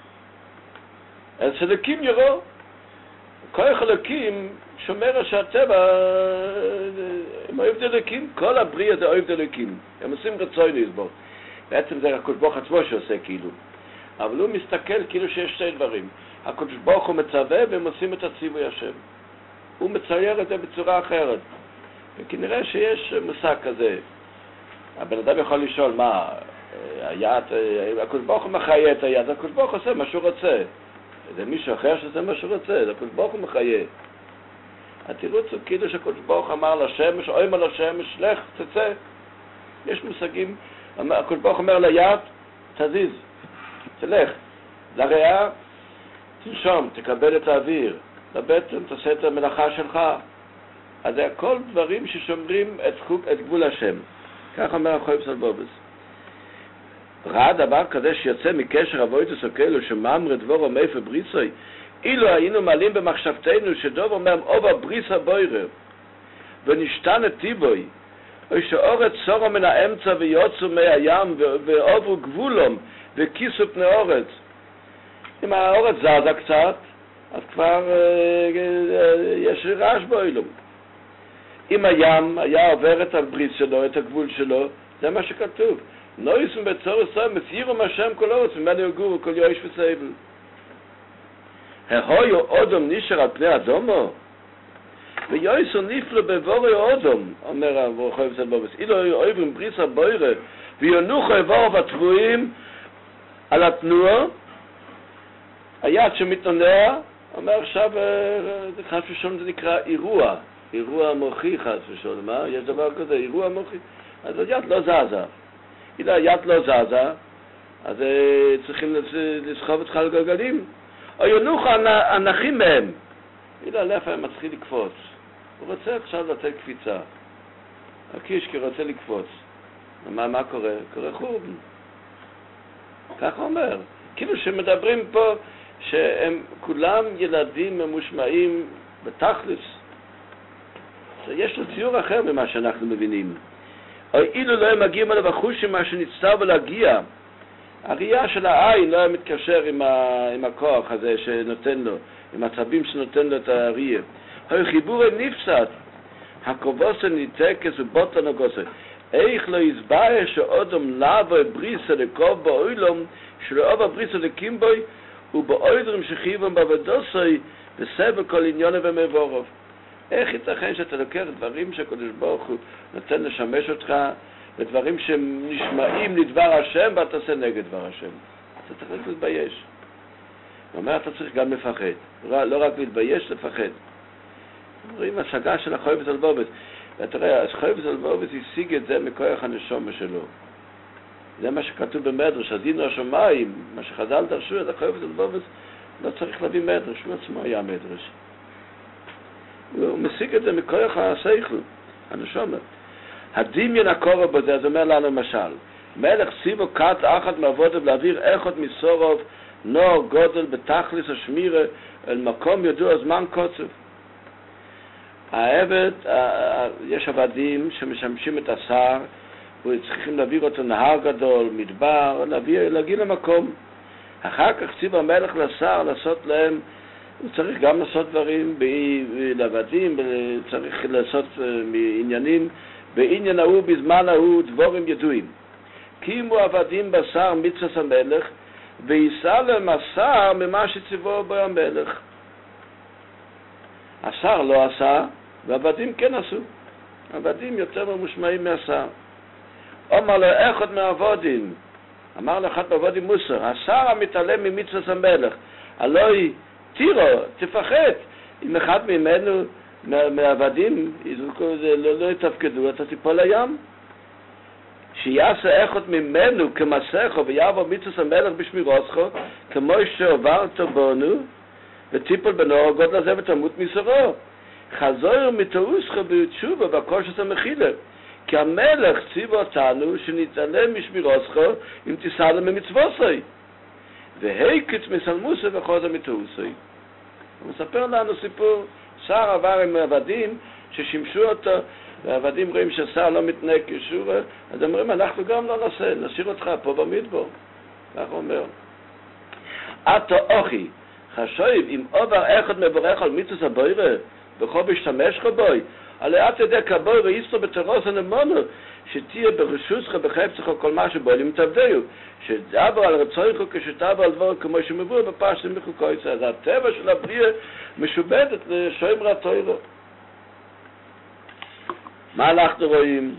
אז חלקים יראו. כל החלקים שומר שהטבע הם אוהב דלקים. כל הבריאה זה אוהב דלקים. הם עושים רצוי לסבור. בעצם זה הקדוש ברוך עצמו שעושה כאילו. אבל הוא מסתכל כאילו שיש שתי דברים. הקדוש ברוך הוא מצווה והם עושים את הציווי השם. הוא מצייר את זה בצורה אחרת. וכנראה שיש מושג כזה. הבן אדם יכול לשאול מה, היד, הקדוש ברוך הוא מחיה את היד, הקדוש ברוך הוא עושה מה שהוא רוצה. זה מישהו אחר שעושה מה שהוא רוצה, הקדוש ברוך הוא מחיה. התירוץ הוא כאילו שהקדוש ברוך אמר לשמש, או אמר לשמש, לך, תצא. יש מושגים, הקדוש ברוך אומר ליד, תזיז, תלך. לריאה, תנשום, תקבל את האוויר. לבטן, תעשה את המלאכה שלך. אז זה הכל דברים ששומרים את גבול השם. כך אומר החויב סלבובס. ראה דבר כזה שיוצא מקשר אבוידוס וכאלו שמאמר דבורו מאיפה בריסוי, אילו היינו מעלים במחשבתנו שדוב אומר אובה בריסה בוירר ונשתן את טיבוי, או שאורץ סורו מן האמצע ויוצאו מהים ועוברו גבולום וכיסו פני אורץ. אם האורץ זזה קצת, אז כבר יש רעש באוילום. אם הים היה עובר את הבריס שלו, את הגבול שלו, זה מה שכתוב. נויסם בצור ישראל, מסיירום השם כל אורץ, ממנו יגורו כל יויש וסבל. ההויו אודום נשאר על פני אדומו, ויויסו נפלו בבורי אודום, אומר הרחוב סלבובס, אילו אויבים בריסה בוירה, ויונוחו עבור בתבואים על התנועה, היד שמתנונע, אומר עכשיו, חס ושלום זה נקרא אירוע מוחי חס ושלום, מה? יש דבר כזה, אירוע מוחי, אז היד לא זזה. אם היד לא זזה, אז צריכים לסחוב אותך על גלגלים. או ינוחו הנחים מהם. אם הלב היה מתחיל לקפוץ. הוא רוצה עכשיו לתת קפיצה. הקישקי רוצה לקפוץ. מה קורה? קורה חוב. כך הוא אומר. כאילו שמדברים פה שהם כולם ילדים ממושמעים בתכלס. יש לו ציור אחר ממה שאנחנו מבינים. או אילו לא הם מגיעים עליו החושים מה שנצטרבו להגיע. הראייה של העין לא היה מתקשר עם הכוח הזה שנותן לו, עם הצבים שנותן לו את הראייה. החיבור נפסד. הקובוסה ניתקס ובוטה נוגוסה. איך לא יסבע שאודום לבו בריסה לקוב באוילום שלאוב הבריסה לקימבוי ובאוידרים שחייבם בעבודוסוי וסבל כל עניונה ומבורוב. איך ייתכן שאתה לוקח דברים שהקדוש ברוך הוא נותן לשמש אותך לדברים שנשמעים לדבר השם ואתה עושה נגד דבר השם. אתה צריך להתבייש. הוא אומר, אתה צריך גם לפחד. לא רק להתבייש, לפחד. רואים השגה של החויב סלבובס. ואתה רואה, החויב סלבובס השיג את זה מכוח הנשמה שלו. זה מה שכתוב במדרש, הדינו השמיים, מה שחז"ל דרשו, את החויב סלבובס לא צריך להביא מדרש, הוא עצמו היה מדרש. הוא משיג את זה מכוח השכל, הנשמה. הדמיין הקורב בזה, אז אומר לנו משל, מלך סיבו קט אחת מעבודו להעביר איכות מסורוב, נור גודל בתכליס השמירה, אל מקום ידוע זמן קוצב. העבד, יש עבדים שמשמשים את השר, וצריכים להעביר אותו נהר גדול, מדבר, להגיע למקום. אחר כך ציב המלך לשר לעשות להם, הוא צריך גם לעשות דברים לעבדים, צריך לעשות עניינים, בעניין ההוא בזמן ההוא דבורים ידועים. קימו עבדים בשר מצוות המלך, ויסע להם השר ממה שציוו בו המלך. השר לא עשה, והעבדים כן עשו. העבדים יותר ממושמעים מהשר. אומר לו, אחד מהעבדים, אמר לו אחד מהעבדים מוסר, השר המתעלם ממצוות המלך, הלוי תירו, תפחד, אם אחד ממנו, מהעבדים, לא יתפקדו, אתה תיפול לים. שיעשה אחד ממנו כמסכו ויעבור מצוות המלך בשמירוסכו, כמו שעברתו בנו, וטיפול בנור גודל הזה ותמות מסורו. חזור מתאוסכו בתשובה בקושת המחילה. כי המלך ציווה אותנו שנתעלם משמירוסכו אם תסלם ממצווסוי. והיקץ מסלמוסו וחוזר מתאוסוי. הוא מספר לנו סיפור, שר עבר עם עבדים ששימשו אותו, והעבדים רואים שהשר לא מתנהג כשורה, אז אומרים, אנחנו גם לא נעשה, נשאיר אותך פה במדבר. כך הוא אומר. עתו אוכי, חשוב, אם עובר אחד מברך על מצוות הבוירה, וכל בשתמש בוי, עלי את ידי כבוי ואיסטו בתרוס הנמונו, שתהיה ברשוסך בחפצך כל מה שבועלים תעבדהו, שדבר על רצויך כשתעבר על דבר כמו שמבוא בפשט מחוקויץ. אז הטבע של הבריאה משובדת לשם רתוירו. מה אנחנו רואים?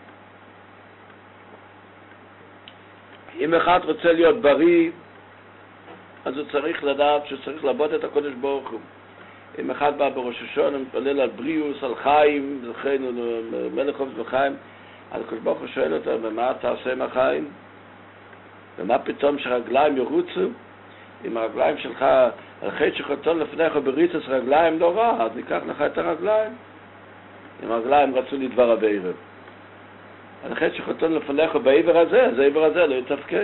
אם אחד רוצה להיות בריא, אז הוא צריך לדעת שהוא צריך לעבוד את הקודש ברוך הוא. אם אחד בא בראש השונה, מתפלל על בריאוס, על חיים, לכן הוא מלך חופש וחיים, אז הקודש ברוך הוא שואל אותו, ומה תעשה עם החיים? ומה פתאום שרגליים ירוצו? אם הרגליים שלך, על חטא שחתון לפניך בריצוס רגליים לא רע, אז ניקח לך את הרגליים. אם הרגליים רצו לדבר עבר. על חטא שחתון לפניך בעבר הזה, אז העבר הזה לא יתפקד.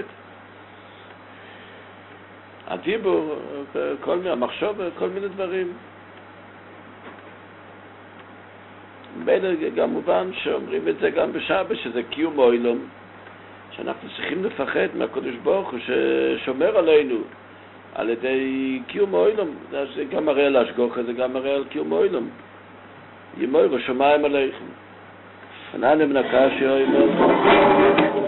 הדיבור, כל מיני, המחשוב, כל מיני דברים. גם מובן שאומרים את זה גם בשבת, שזה קיום אוילום, שאנחנו צריכים לפחד מהקדוש ברוך הוא ששומר עלינו על ידי קיום אוילום. זה גם מראה על השגחה, זה גם מראה על קיום אוילום. ימוירו שמיים עליכם. חנן בן הקשיא אומר